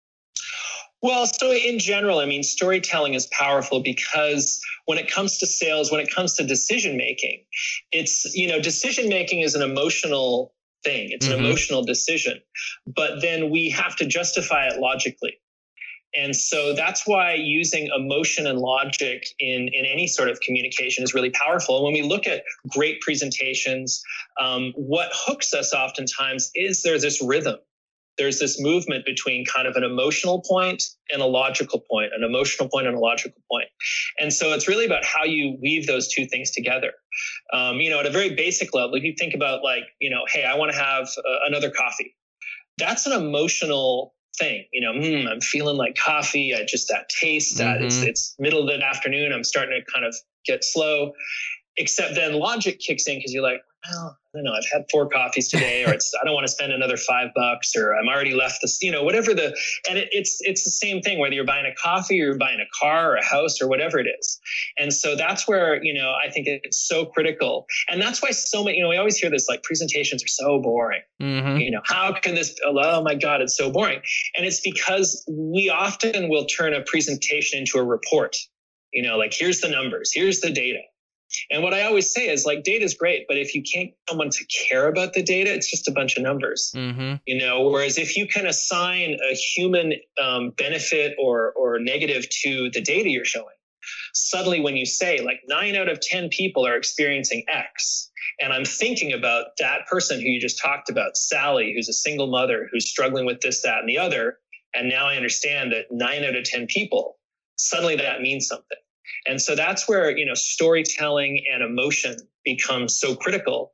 Well, so in general, I mean, storytelling is powerful because when it comes to sales, when it comes to decision making, it's, you know, decision making is an emotional thing. It's mm-hmm. an emotional decision, but then we have to justify it logically. And so that's why using emotion and logic in, in any sort of communication is really powerful. And when we look at great presentations, um, what hooks us oftentimes is there's this rhythm. There's this movement between kind of an emotional point and a logical point, an emotional point and a logical point. And so it's really about how you weave those two things together. Um, you know, at a very basic level, if you think about like, you know, hey, I want to have uh, another coffee. That's an emotional thing, you know, mm, I'm feeling like coffee. I just, that taste that mm-hmm. it's, it's middle of the afternoon. I'm starting to kind of get slow, except then logic kicks in because you're like, well, I don't know, I've had four coffees today, or it's, I don't want to spend another five bucks, or I'm already left this, you know, whatever the, and it, it's, it's the same thing, whether you're buying a coffee or you're buying a car or a house or whatever it is. And so that's where, you know, I think it's so critical. And that's why so many, you know, we always hear this, like presentations are so boring. Mm-hmm. You know, how can this, oh my God, it's so boring. And it's because we often will turn a presentation into a report, you know, like here's the numbers, here's the data. And what I always say is like, data is great, but if you can't get someone to care about the data, it's just a bunch of numbers, mm-hmm. you know, whereas if you can assign a human um, benefit or, or negative to the data you're showing, suddenly when you say like nine out of ten people are experiencing X, and I'm thinking about that person who you just talked about, Sally, who's a single mother, who's struggling with this, that, and the other. And now I understand that nine out of ten people, suddenly that means something. And so that's where, you know, storytelling and emotion become so critical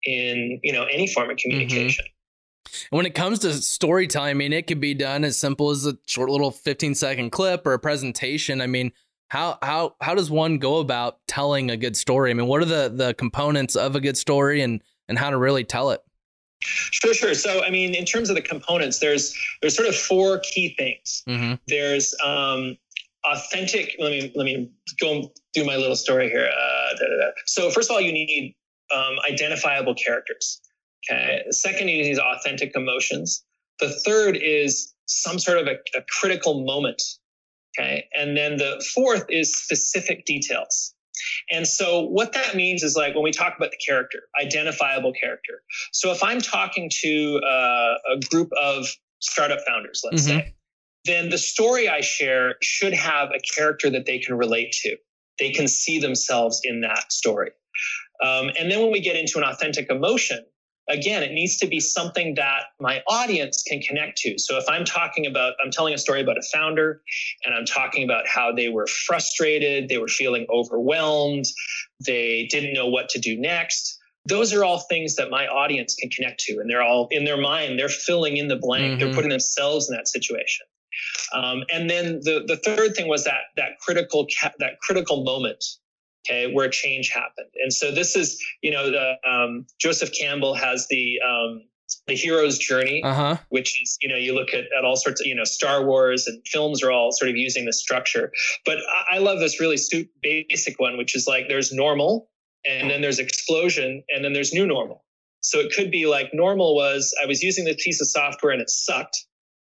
in, you know, any form of communication. Mm-hmm. And when it comes to storytelling, I mean, it could be done as simple as a short little fifteen second clip or a presentation. I mean, how how how does one go about telling a good story? I mean, what are the the components of a good story, and and how to really tell it? Sure, sure. So, I mean, in terms of the components, there's there's sort of four key things. Mm-hmm. There's um authentic. Let me let me go and do my little story here. Uh, da, da, da. So first of all, you need um, identifiable characters. Okay. The second, you need authentic emotions. The third is some sort of a, a critical moment. Okay. And then the fourth is specific details. And so what that means is like when we talk about the character, identifiable character. So if I'm talking to uh, a group of startup founders, let's mm-hmm. say, then the story I share should have a character that they can relate to. They can see themselves in that story. Um, and then when we get into an authentic emotion, again, it needs to be something that my audience can connect to. So if I'm talking about, I'm telling a story about a founder, and I'm talking about how they were frustrated, they were feeling overwhelmed, they didn't know what to do next. Those are all things that my audience can connect to. And they're all in their mind, they're filling in the blank. Mm-hmm. They're putting themselves in that situation. Um, and then the, the third thing was that, that critical, that critical moment, okay, where change happened. And so this is, you know, the, um, Joseph Campbell has the, um, the hero's journey, uh-huh. which is, you know, you look at, at all sorts of, you know, Star Wars and films are all sort of using this structure. But I, I love this really stu- basic one, which is like there's normal, and then there's explosion, and then there's new normal. So it could be like normal was I was using this piece of software and it sucked.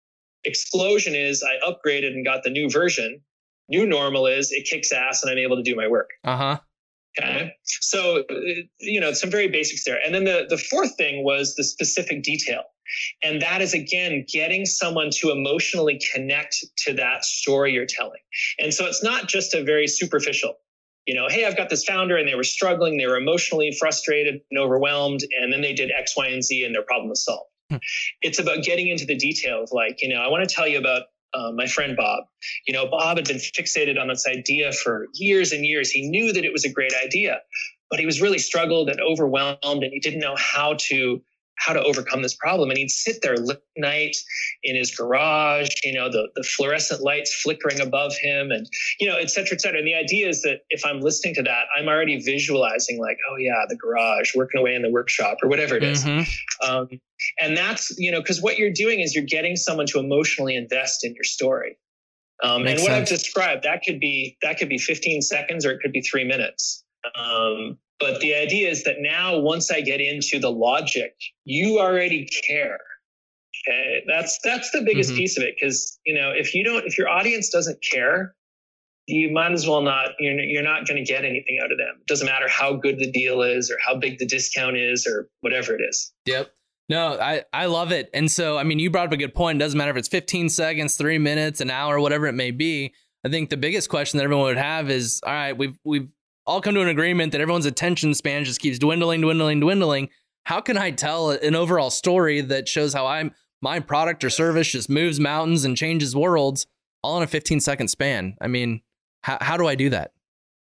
Explosion is I upgraded and got the new version. New normal is it kicks ass and I'm able to do my work. Uh-huh. Okay. So, you know, some very basics there. And then the, the fourth thing was the specific detail. And that is, again, getting someone to emotionally connect to that story you're telling. And so it's not just a very superficial, you know, hey, I've got this founder and they were struggling. They were emotionally frustrated and overwhelmed. And then they did X, Y, and Z and their problem was solved. Hmm. It's about getting into the details. Like, you know, I want to tell you about Uh, my friend Bob. You know, Bob had been fixated on this idea for years and years. He knew that it was a great idea, but he was really struggled and overwhelmed, and he didn't know how to how to overcome this problem. And he'd sit there late at night in his garage, you know, the, the fluorescent lights flickering above him, and, you know, et cetera, et cetera. And the idea is that if I'm listening to that, I'm already visualizing like, oh yeah, the garage, working away in the workshop or whatever it is. Mm-hmm. Um, and that's, you know, because what you're doing is you're getting someone to emotionally invest in your story. Um, and what sense. I've described, that could be, that could be fifteen seconds or it could be three minutes. Um, But the idea is that now, once I get into the logic, you already care. Okay, that's that's the biggest mm-hmm. piece of it. Because, you know, if you don't, if your audience doesn't care, you might as well not. You're you're not going to get anything out of them. It doesn't matter how good the deal is or how big the discount is or whatever it is. Yep. No, I I love it. And so, I mean, you brought up a good point. It doesn't matter if it's fifteen seconds, three minutes, an hour, whatever it may be. I think the biggest question that everyone would have is, all right, we've we've all come to an agreement that everyone's attention span just keeps dwindling, dwindling, dwindling. How can I tell an overall story that shows how I'm my product or service just moves mountains and changes worlds all in a fifteen second span? I mean, how, how do I do that?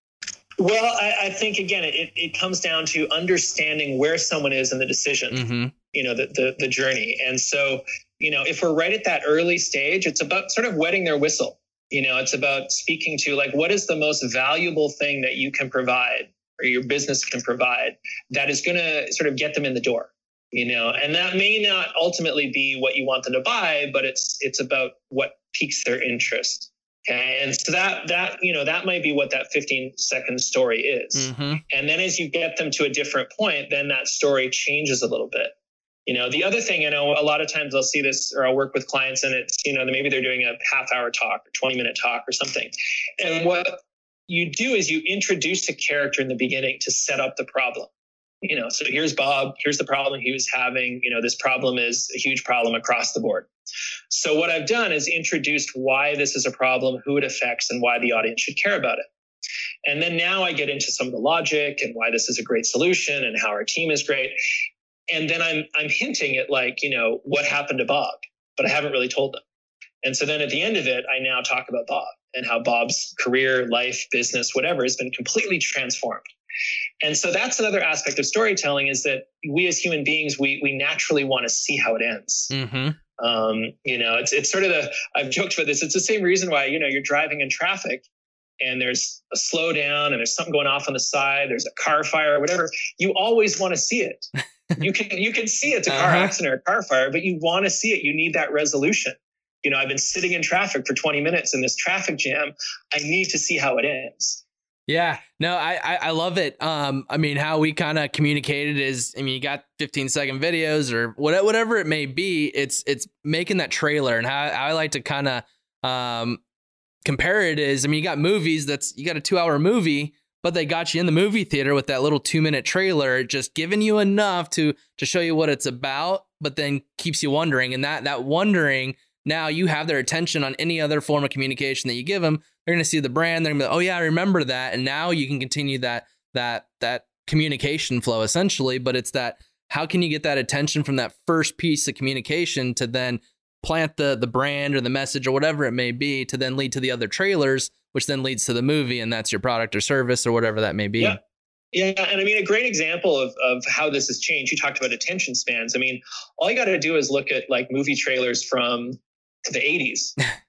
Well, I, I think, again, it, it comes down to understanding where someone is in the decision, mm-hmm. you know, the, the, the journey. And so, you know, if we're right at that early stage, it's about sort of wetting their whistle. You know, it's about speaking to like, what is the most valuable thing that you can provide or your business can provide that is going to sort of get them in the door, you know, and that may not ultimately be what you want them to buy, but it's, it's about what piques their interest. Okay. And so that, that, you know, that might be what that fifteen second story is. Mm-hmm. And then as you get them to a different point, then that story changes a little bit. You know, the other thing, you know, a lot of times I'll see this or I'll work with clients and it's, you know, maybe they're doing a half hour talk or twenty minute talk or something. And what you do is you introduce a character in the beginning to set up the problem. You know, so here's Bob, here's the problem he was having. You know, this problem is a huge problem across the board. So what I've done is introduced why this is a problem, who it affects, and why the audience should care about it. And then now I get into some of the logic and why this is a great solution and how our team is great. And then I'm I'm hinting at like, you know, what happened to Bob, but I haven't really told them. And so then at the end of it, I now talk about Bob and how Bob's career, life, business, whatever has been completely transformed. And so that's another aspect of storytelling is that we as human beings, we we naturally want to see how it ends. Mm-hmm. Um, you know, it's it's sort of the, I've joked about this. It's the same reason why, you know, you're driving in traffic and there's a slowdown and there's something going off on the side, there's a car fire or whatever. You always want to see it. You can you can see it's a car uh-huh. accident or a car fire, but you want to see it. You need that resolution. You know, I've been sitting in traffic for twenty minutes in this traffic jam. I need to see how it ends. Yeah, no, I, I, I love it. Um, I mean, how we kind of communicated is, I mean, you got fifteen second videos or whatever, whatever it may be. It's, it's making that trailer, and how I like to kind of, um, compare it is, I mean, you got movies that's, you got a two hour movie, but they got you in the movie theater with that little two minute trailer, just giving you enough to, to show you what it's about, but then keeps you wondering. And that, that wondering, now you have their attention on any other form of communication that you give them. They're going to see the brand. They're going to be like, oh yeah, I remember that. And now you can continue that, that, that communication flow essentially. But it's that, how can you get that attention from that first piece of communication to then plant the, the brand or the message or whatever it may be to then lead to the other trailers, which then leads to the movie. And that's your product or service or whatever that may be. Yeah. Yeah. And I mean, a great example of, of how this has changed. You talked about attention spans. I mean, all you got to do is look at like movie trailers from the eighties.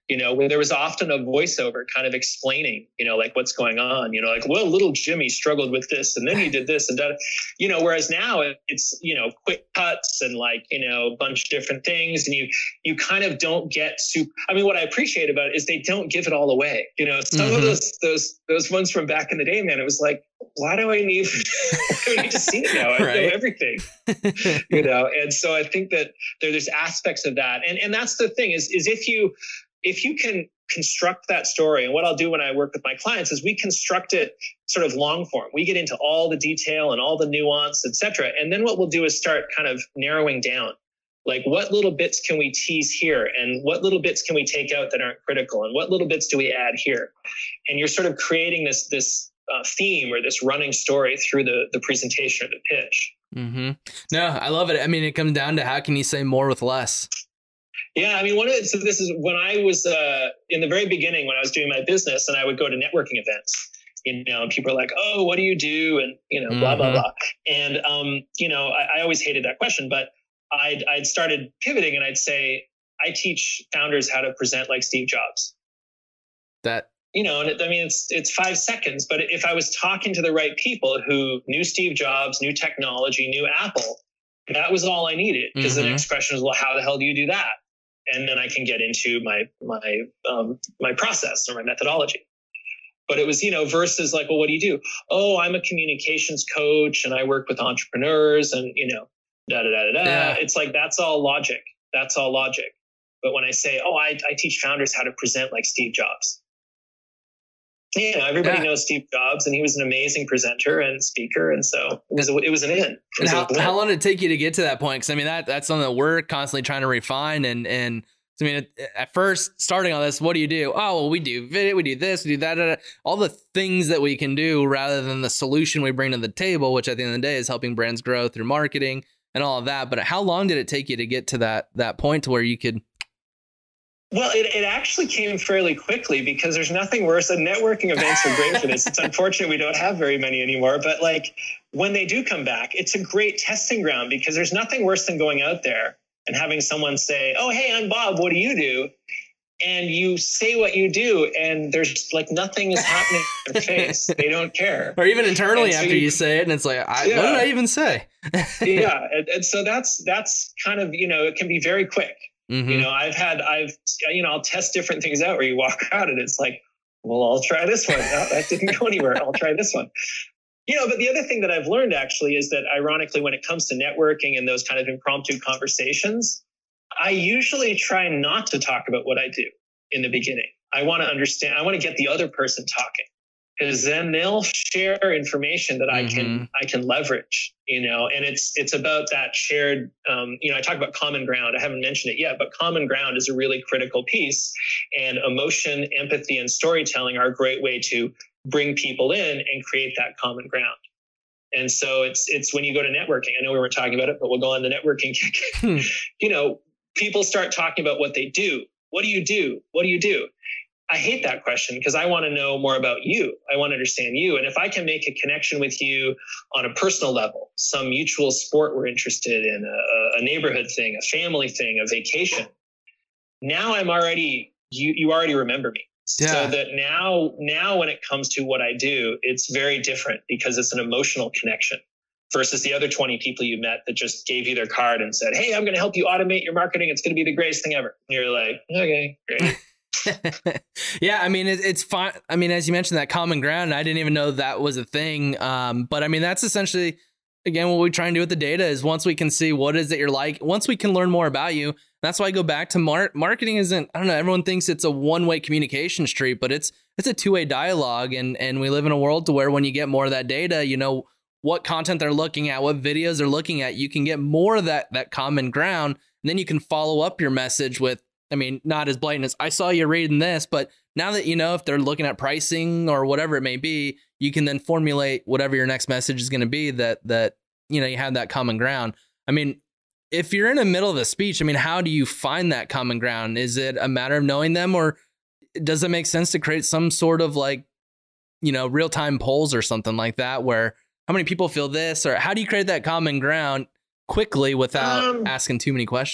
you know, where there was often a voiceover kind of explaining, you know, like what's going on, you know, like, well, little Jimmy struggled with this and then he did this and that, you know, whereas now it's, you know, quick cuts and like, you know, a bunch of different things. And you, you kind of don't get super, I mean, what I appreciate about it is they don't give it all away. You know, some mm-hmm. of those, those, those ones from back in the day, man, it was like, why do I need, why do I need to see it now? I right. know everything, you know? And so I think that there, there's aspects of that. And, and that's the thing is, is if you, if you can construct that story, and what I'll do when I work with my clients is we construct it sort of long form. We get into all the detail and all the nuance, et cetera. And then what we'll do is start kind of narrowing down, like what little bits can we tease here and what little bits can we take out that aren't critical and what little bits do we add here? And you're sort of creating this, this uh, theme or this running story through the, the presentation or the pitch. Mm-hmm. No, I love it. I mean, it comes down to how can you say more with less? Yeah, I mean, one of the, so this is when I was uh, in the very beginning when I was doing my business, and I would go to networking events. You know, and people are like, "Oh, what do you do?" And you know, mm-hmm. blah blah blah. And um, you know, I, I always hated that question, but I'd I'd started pivoting, and I'd say, I teach founders how to present like Steve Jobs. That you know, and it, I mean, it's it's five seconds, but if I was talking to the right people who knew Steve Jobs, knew technology, knew Apple, that was all I needed. Because mm-hmm. the next question is, well, how the hell do you do that? And then I can get into my my um, my process or my methodology. But it was, you know, versus like, well, what do you do? Oh, I'm a communications coach and I work with entrepreneurs and, you know, da da da da. Yeah. It's like that's all logic. That's all logic. But when I say, oh, I, I teach founders how to present like Steve Jobs. You know, everybody yeah. knows Steve Jobs, and he was an amazing presenter and speaker, and so it was a, it was an in. And how, how long did it take you to get to that point? Because I mean, that that's something that we're constantly trying to refine. And and I mean, at first starting on this, what do you do? Oh, well, we do video, we do this, we do that, da, da, all the things that we can do rather than the solution we bring to the table, which at the end of the day is helping brands grow through marketing and all of that. But how long did it take you to get to that that point to where you could? Well, it, it actually came fairly quickly because there's nothing worse. And networking events are great for this. It's unfortunate we don't have very many anymore. But like when they do come back, it's a great testing ground because there's nothing worse than going out there and having someone say, oh, hey, I'm Bob. What do you do? And you say what you do, and there's like nothing is happening in their face. They don't care. Or even internally so after you, you say it, and it's like, I, yeah. what did I even say? yeah. And, and so that's that's kind of, you know, it can be very quick. Mm-hmm. You know, I've had, I've, you know, I'll test different things out where you walk out and it's like, well, I'll try this one. No, that didn't go anywhere. I'll try this one. You know, but the other thing that I've learned actually is that ironically, when it comes to networking and those kind of impromptu conversations, I usually try not to talk about what I do in the beginning. I want to understand, I want to get the other person talking. Because then they'll share information that I can mm-hmm. I can leverage, you know, and it's it's about that shared, um, you know, I talk about common ground. I haven't mentioned it yet, but common ground is a really critical piece. And emotion, empathy, and storytelling are a great way to bring people in and create that common ground. And so it's it's when you go to networking. I know we weren't talking about it, but we'll go on the networking kick. Hmm. You know, people start talking about what they do. What do you do? What do you do? I hate that question because I want to know more about you. I want to understand you. And if I can make a connection with you on a personal level, some mutual sport we're interested in, a, a neighborhood thing, a family thing, a vacation, now I'm already, you, you already remember me. Yeah. So that now, now when it comes to what I do, it's very different because it's an emotional connection versus the other twenty people you met that just gave you their card and said, hey, I'm going to help you automate your marketing. It's going to be the greatest thing ever. And you're like, okay, great. Yeah, I mean, it, it's fine. I mean, as you mentioned, that common ground, I didn't even know that was a thing. Um, but I mean, that's essentially, again, what we try and do with the data is once we can see what is it you're like, once we can learn more about you, that's why I go back to mar- marketing isn't, I don't know, everyone thinks it's a one-way communication street, but it's it's a two-way dialogue. And, and we live in a world to where when you get more of that data, you know, what content they're looking at, what videos they're looking at, you can get more of that, that common ground. And then you can follow up your message with, I mean, not as blatant as I saw you reading this, but now that you know if they're looking at pricing or whatever it may be, you can then formulate whatever your next message is going to be that, that, you know, you have that common ground. I mean, if you're in the middle of a speech, I mean, how do you find that common ground? Is it a matter of knowing them, or does it make sense to create some sort of like, you know, real-time polls or something like that, where how many people feel this, or how do you create that common ground quickly without um, asking too many questions?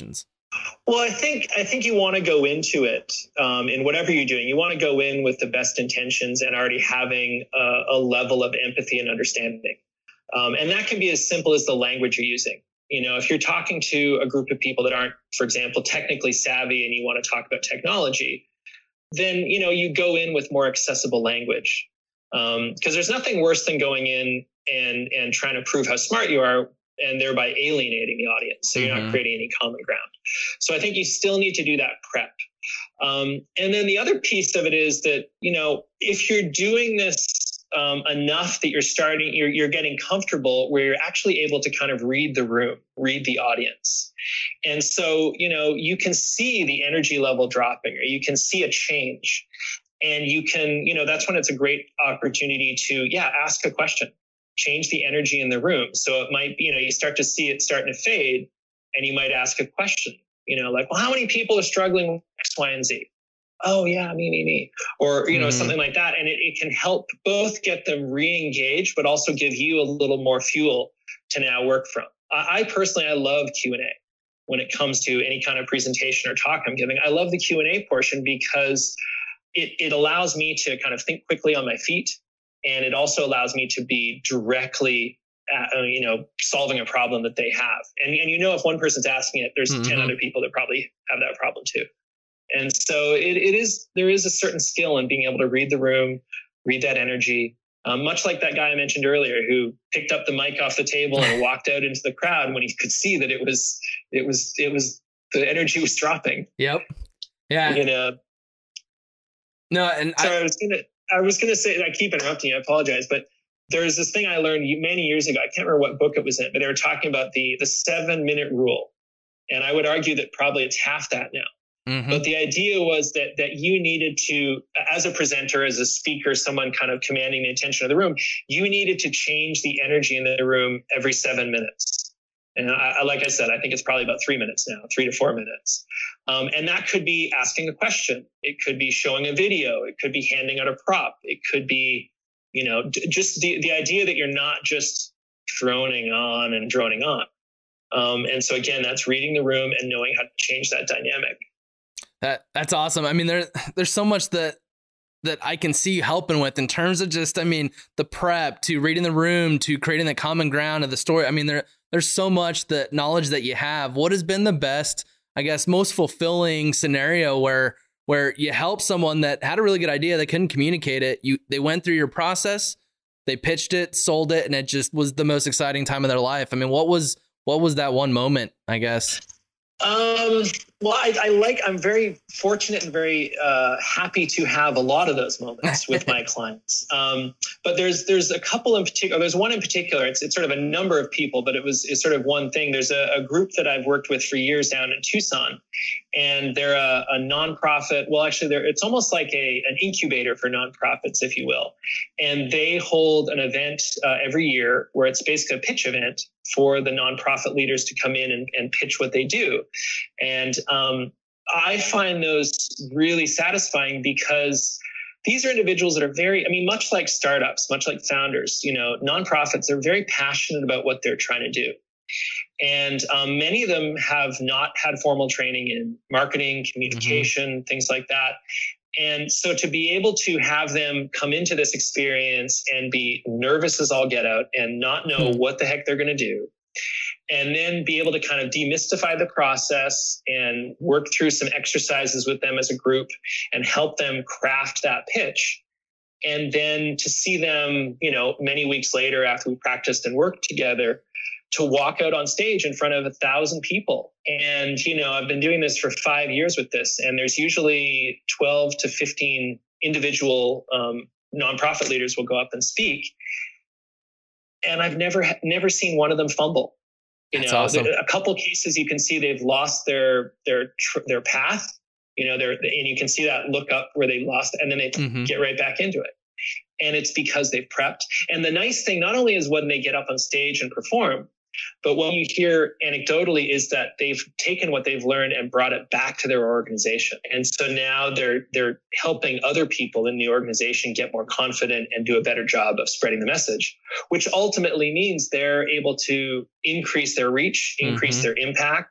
Well, I think I think you want to go into it um, in whatever you're doing. You want to go in with the best intentions and already having a, a level of empathy and understanding. Um, and that can be as simple as the language you're using. You know, if you're talking to a group of people that aren't, for example, technically savvy and you want to talk about technology, then, you know, you go in with more accessible language. Um, because there's nothing worse than going in and and trying to prove how smart you are and thereby alienating the audience. So you're Mm-hmm. not creating any common ground. So I think you still need to do that prep. Um, and then the other piece of it is that, you know, if you're doing this um, enough that you're starting, you're, you're getting comfortable where you're actually able to kind of read the room, read the audience. And so, you know, you can see the energy level dropping, or you can see a change. And you can, you know, that's when it's a great opportunity to, yeah, ask a question, change the energy in the room. So it might be, you know, you start to see it starting to fade and you might ask a question, you know, like, well, how many people are struggling with X, Y, and Z? Oh yeah, me, me, me. Or, you know, mm-hmm. something like that. And it, it can help both get them re-engaged, but also give you a little more fuel to now work from. I, I personally, I love Q and A when it comes to any kind of presentation or talk I'm giving. I love the Q and A portion because It, it allows me to kind of think quickly on my feet. And it also allows me to be directly, uh, you know, solving a problem that they have. And, and you know, if one person's asking it, there's mm-hmm. ten other people that probably have that problem too. And so it, it is, there is a certain skill in being able to read the room, read that energy. Um, much like that guy I mentioned earlier, who picked up the mic off the table and walked out into the crowd when he could see that it was, it was, it was, the energy was dropping. Yep. Yeah. You know, No, and Sorry, I, I was gonna I was gonna say, I keep interrupting you, I apologize, but there's this thing I learned many years ago. I can't remember what book it was in, but they were talking about the the seven minute rule. And I would argue that probably it's half that now. Mm-hmm. But the idea was that that you needed to, as a presenter, as a speaker, someone kind of commanding the attention of the room, you needed to change the energy in the room every seven minutes. And I, like I said, I think it's probably about three minutes now, three to four minutes. Um, and that could be asking a question. It could be showing a video. It could be handing out a prop. It could be, you know, d- just the, the idea that you're not just droning on and droning on. Um, and so, again, that's reading the room and knowing how to change that dynamic. That That's awesome. I mean, there there's so much that that I can see you helping with in terms of just, I mean, the prep to reading the room to creating the common ground of the story. I mean, there there's so much that knowledge that you have. What has been the best, I guess, most fulfilling scenario where where you help someone that had a really good idea, they couldn't communicate it. You they went through your process, they pitched it, sold it, and it just was the most exciting time of their life. I mean, what was what was that one moment, I guess? Um, well, I, I like, I'm very fortunate and very uh, happy to have a lot of those moments with my clients. Um, but there's, there's a couple in particular, there's one in particular, it's, it's sort of a number of people, but it was, it's sort of one thing. There's a, a group that I've worked with for years down in Tucson, and they're a, a nonprofit. Well, actually they're, it's almost like a, an incubator for nonprofits, if you will. And they hold an event uh, every year where it's basically a pitch event for the nonprofit leaders to come in and, and pitch what they do. And um, I find those really satisfying because these are individuals that are very, I mean, much like startups, much like founders, you know, nonprofits are very passionate about what they're trying to do. And um, many of them have not had formal training in marketing, communication, mm-hmm. things like that. And so to be able to have them come into this experience and be nervous as all get out and not know mm-hmm. what the heck they're going to do, and then be able to kind of demystify the process and work through some exercises with them as a group and help them craft that pitch. And then to see them, you know, many weeks later after we practiced and worked together, to walk out on stage in front of a thousand people. And, you know, I've been doing this for five years with this, and there's usually twelve to fifteen individual um, nonprofit leaders will go up and speak. And I've never, never seen one of them fumble. You That's know, awesome. A couple cases you can see they've lost their, their, their path, you know, they're, and you can see that look up where they lost, and then they mm-hmm. get right back into it. And it's because they've prepped. And the nice thing, not only is when they get up on stage and perform, but what you hear anecdotally is that they've taken what they've learned and brought it back to their organization. And so now they're they're helping other people in the organization get more confident and do a better job of spreading the message, which ultimately means they're able to increase their reach, increase mm-hmm. their impact,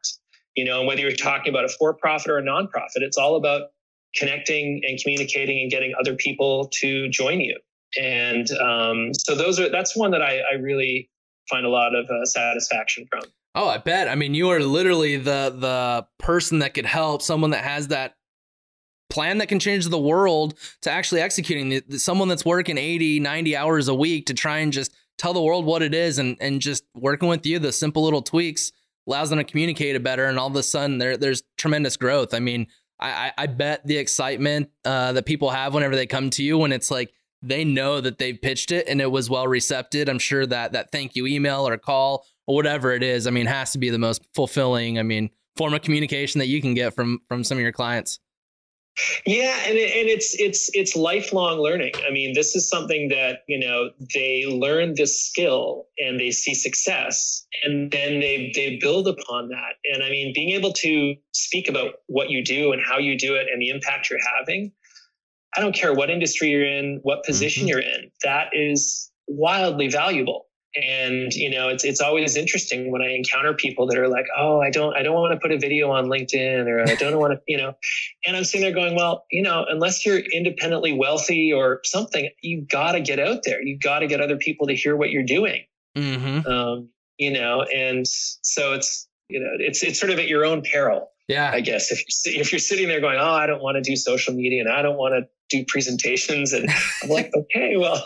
you know, and whether you're talking about a for-profit or a nonprofit, it's all about connecting and communicating and getting other people to join you. And um, so those are, that's one that I, I really find a lot of uh, satisfaction from. Oh, I bet. I mean, you are literally the the person that could help someone that has that plan that can change the world to actually executing the, the, someone that's working eighty, ninety hours a week to try and just tell the world what it is, and and just working with you, the simple little tweaks allows them to communicate it better. And all of a sudden there there's tremendous growth. I mean, I, I bet the excitement uh, that people have whenever they come to you, when it's like, they know that they've pitched it and it was well received. I'm sure that that thank you email or call or whatever it is, I mean, has to be the most fulfilling, I mean, form of communication that you can get from from some of your clients. Yeah, and it, and it's it's it's lifelong learning. I mean, this is something that, you know, they learn this skill and they see success, and then they they build upon that. And I mean, being able to speak about what you do and how you do it and the impact you're having, I don't care what industry you're in, what position mm-hmm. you're in, that is wildly valuable. And, you know, it's, it's always interesting when I encounter people that are like, oh, I don't, I don't want to put a video on LinkedIn, or I don't want to, you know, and I'm sitting there going, well, you know, unless you're independently wealthy or something, you got to get out there. You got to get other people to hear what you're doing. Mm-hmm. Um, you know, and so it's, you know, it's, it's sort of at your own peril. Yeah, I guess if you're, if you're sitting there going, oh, I don't want to do social media and I don't want to do presentations, and I'm like, okay, well,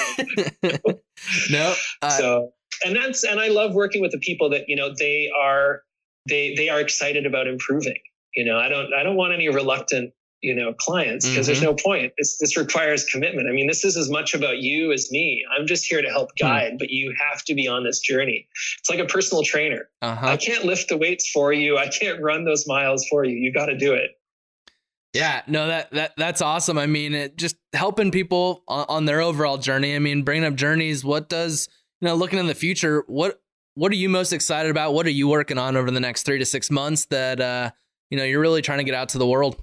no. Uh, so, and that's, and I love working with the people that, you know, they are, they, they are excited about improving. You know, I don't, I don't want any reluctant, you know, clients, because mm-hmm. there's no point. This, this requires commitment. I mean, this is as much about you as me. I'm just here to help guide, mm-hmm. but you have to be on this journey. It's like a personal trainer. Uh-huh. I can't lift the weights for you. I can't run those miles for you. You got to do it. Yeah, no, that, that, that's awesome. I mean, it just helping people on, on their overall journey. I mean, bringing up journeys, what does, you know, looking in the future, what, what are you most excited about? What are you working on over the next three to six months that, uh, you know, you're really trying to get out to the world?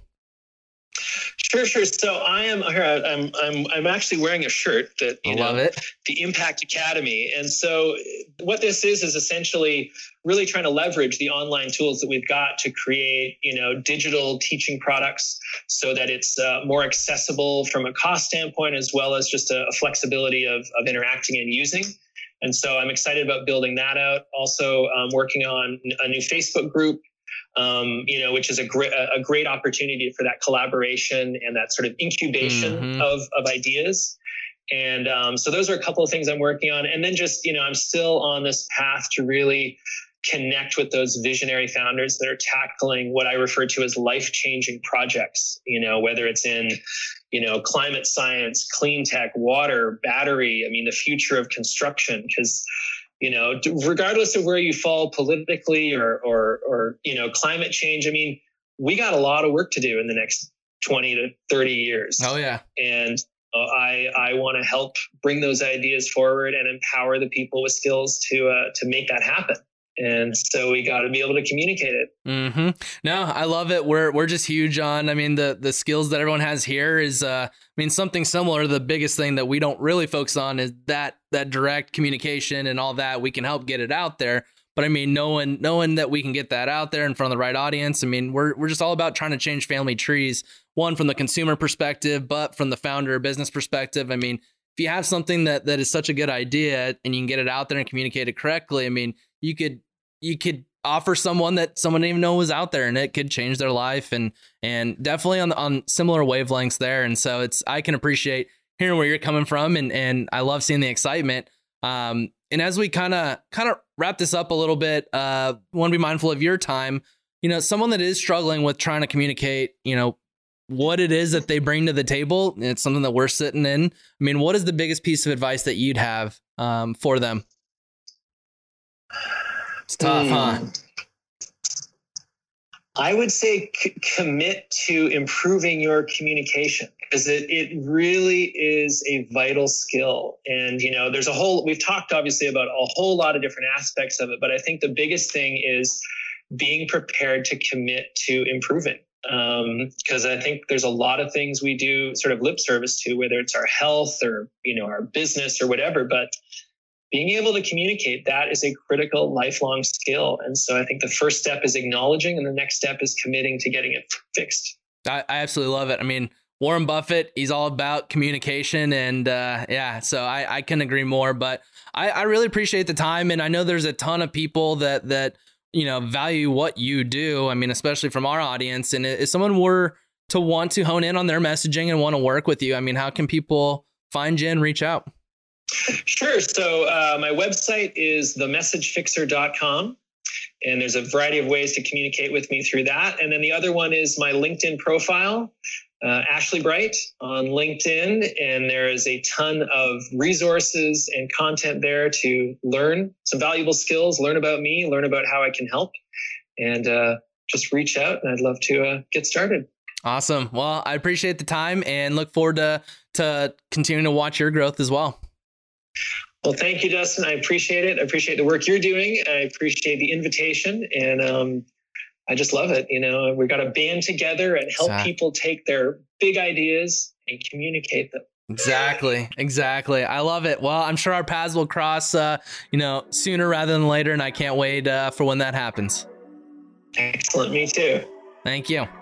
Sure, sure. So I am here. I'm I'm I'm actually wearing a shirt that, you know, love it. The Impact Academy. And so what this is is essentially really trying to leverage the online tools that we've got to create, you know, digital teaching products so that it's uh, more accessible from a cost standpoint, as well as just a, a flexibility of of interacting and using. And so I'm excited about building that out. Also, um, working on a new Facebook group. Um, you know, which is a great a great opportunity for that collaboration and that sort of incubation mm-hmm. of of ideas. And um, so those are a couple of things I'm working on. And then just, you know, I'm still on this path to really connect with those visionary founders that are tackling what I refer to as life-changing projects, you know, whether it's in, you know, climate science, clean tech, water, battery, I mean, the future of construction, because you know, regardless of where you fall politically or, or, or, you know, climate change, I mean, we got a lot of work to do in the next twenty to thirty years. Oh, yeah. And uh, I, I want to help bring those ideas forward and empower the people with skills to, uh, to make that happen. And so we got to be able to communicate it. Mm-hmm. No, I love it. We're we're just huge on, I mean, the the skills that everyone has here is, uh, I mean, something similar. The biggest thing that we don't really focus on is that that direct communication and all that. We can help get it out there. But I mean, knowing knowing that we can get that out there in front of the right audience. I mean, we're we're just all about trying to change family trees, one from the consumer perspective, but from the founder business perspective. I mean, if you have something that that is such a good idea and you can get it out there and communicate it correctly, I mean, you could you could offer someone that someone didn't even know was out there, and it could change their life, and and definitely on on similar wavelengths there. And so it's, I can appreciate hearing where you're coming from, and and I love seeing the excitement. Um, and as we kind of kind of wrap this up a little bit, uh, want to be mindful of your time. You know, someone that is struggling with trying to communicate, you know, what it is that they bring to the table. And it's something that we're sitting in. I mean, what is the biggest piece of advice that you'd have um, for them? It's tough, mm. huh? I would say c- commit to improving your communication, because it, it really is a vital skill. And, you know, there's a whole, we've talked obviously about a whole lot of different aspects of it, but I think the biggest thing is being prepared to commit to improving. Um, because I think there's a lot of things we do sort of lip service to, whether it's our health or, you know, our business or whatever, but being able to communicate, that is a critical lifelong skill. And so I think the first step is acknowledging, and the next step is committing to getting it fixed. I, I absolutely love it. I mean, Warren Buffett, he's all about communication, and uh, yeah, so I, I can agree more, but I, I really appreciate the time. And I know there's a ton of people that, that, you know, value what you do. I mean, especially from our audience. And if someone were to want to hone in on their messaging and want to work with you, I mean, how can people find you and reach out? Sure. So uh, my website is the message fixer dot com. And there's a variety of ways to communicate with me through that. And then the other one is my LinkedIn profile, uh, Ashley Bright on LinkedIn. And there is a ton of resources and content there to learn some valuable skills, learn about me, learn about how I can help, and uh, just reach out. And I'd love to uh, get started. Awesome. Well, I appreciate the time and look forward to, to continuing to watch your growth as well. Well, thank you, Dustin. I appreciate it. I appreciate the work you're doing. I appreciate the invitation. And um, I just love it. You know, we got to band together and help exactly. people take their big ideas and communicate them. Exactly. Exactly. I love it. Well, I'm sure our paths will cross, uh, you know, sooner rather than later. And I can't wait uh, for when that happens. Excellent. Me too. Thank you.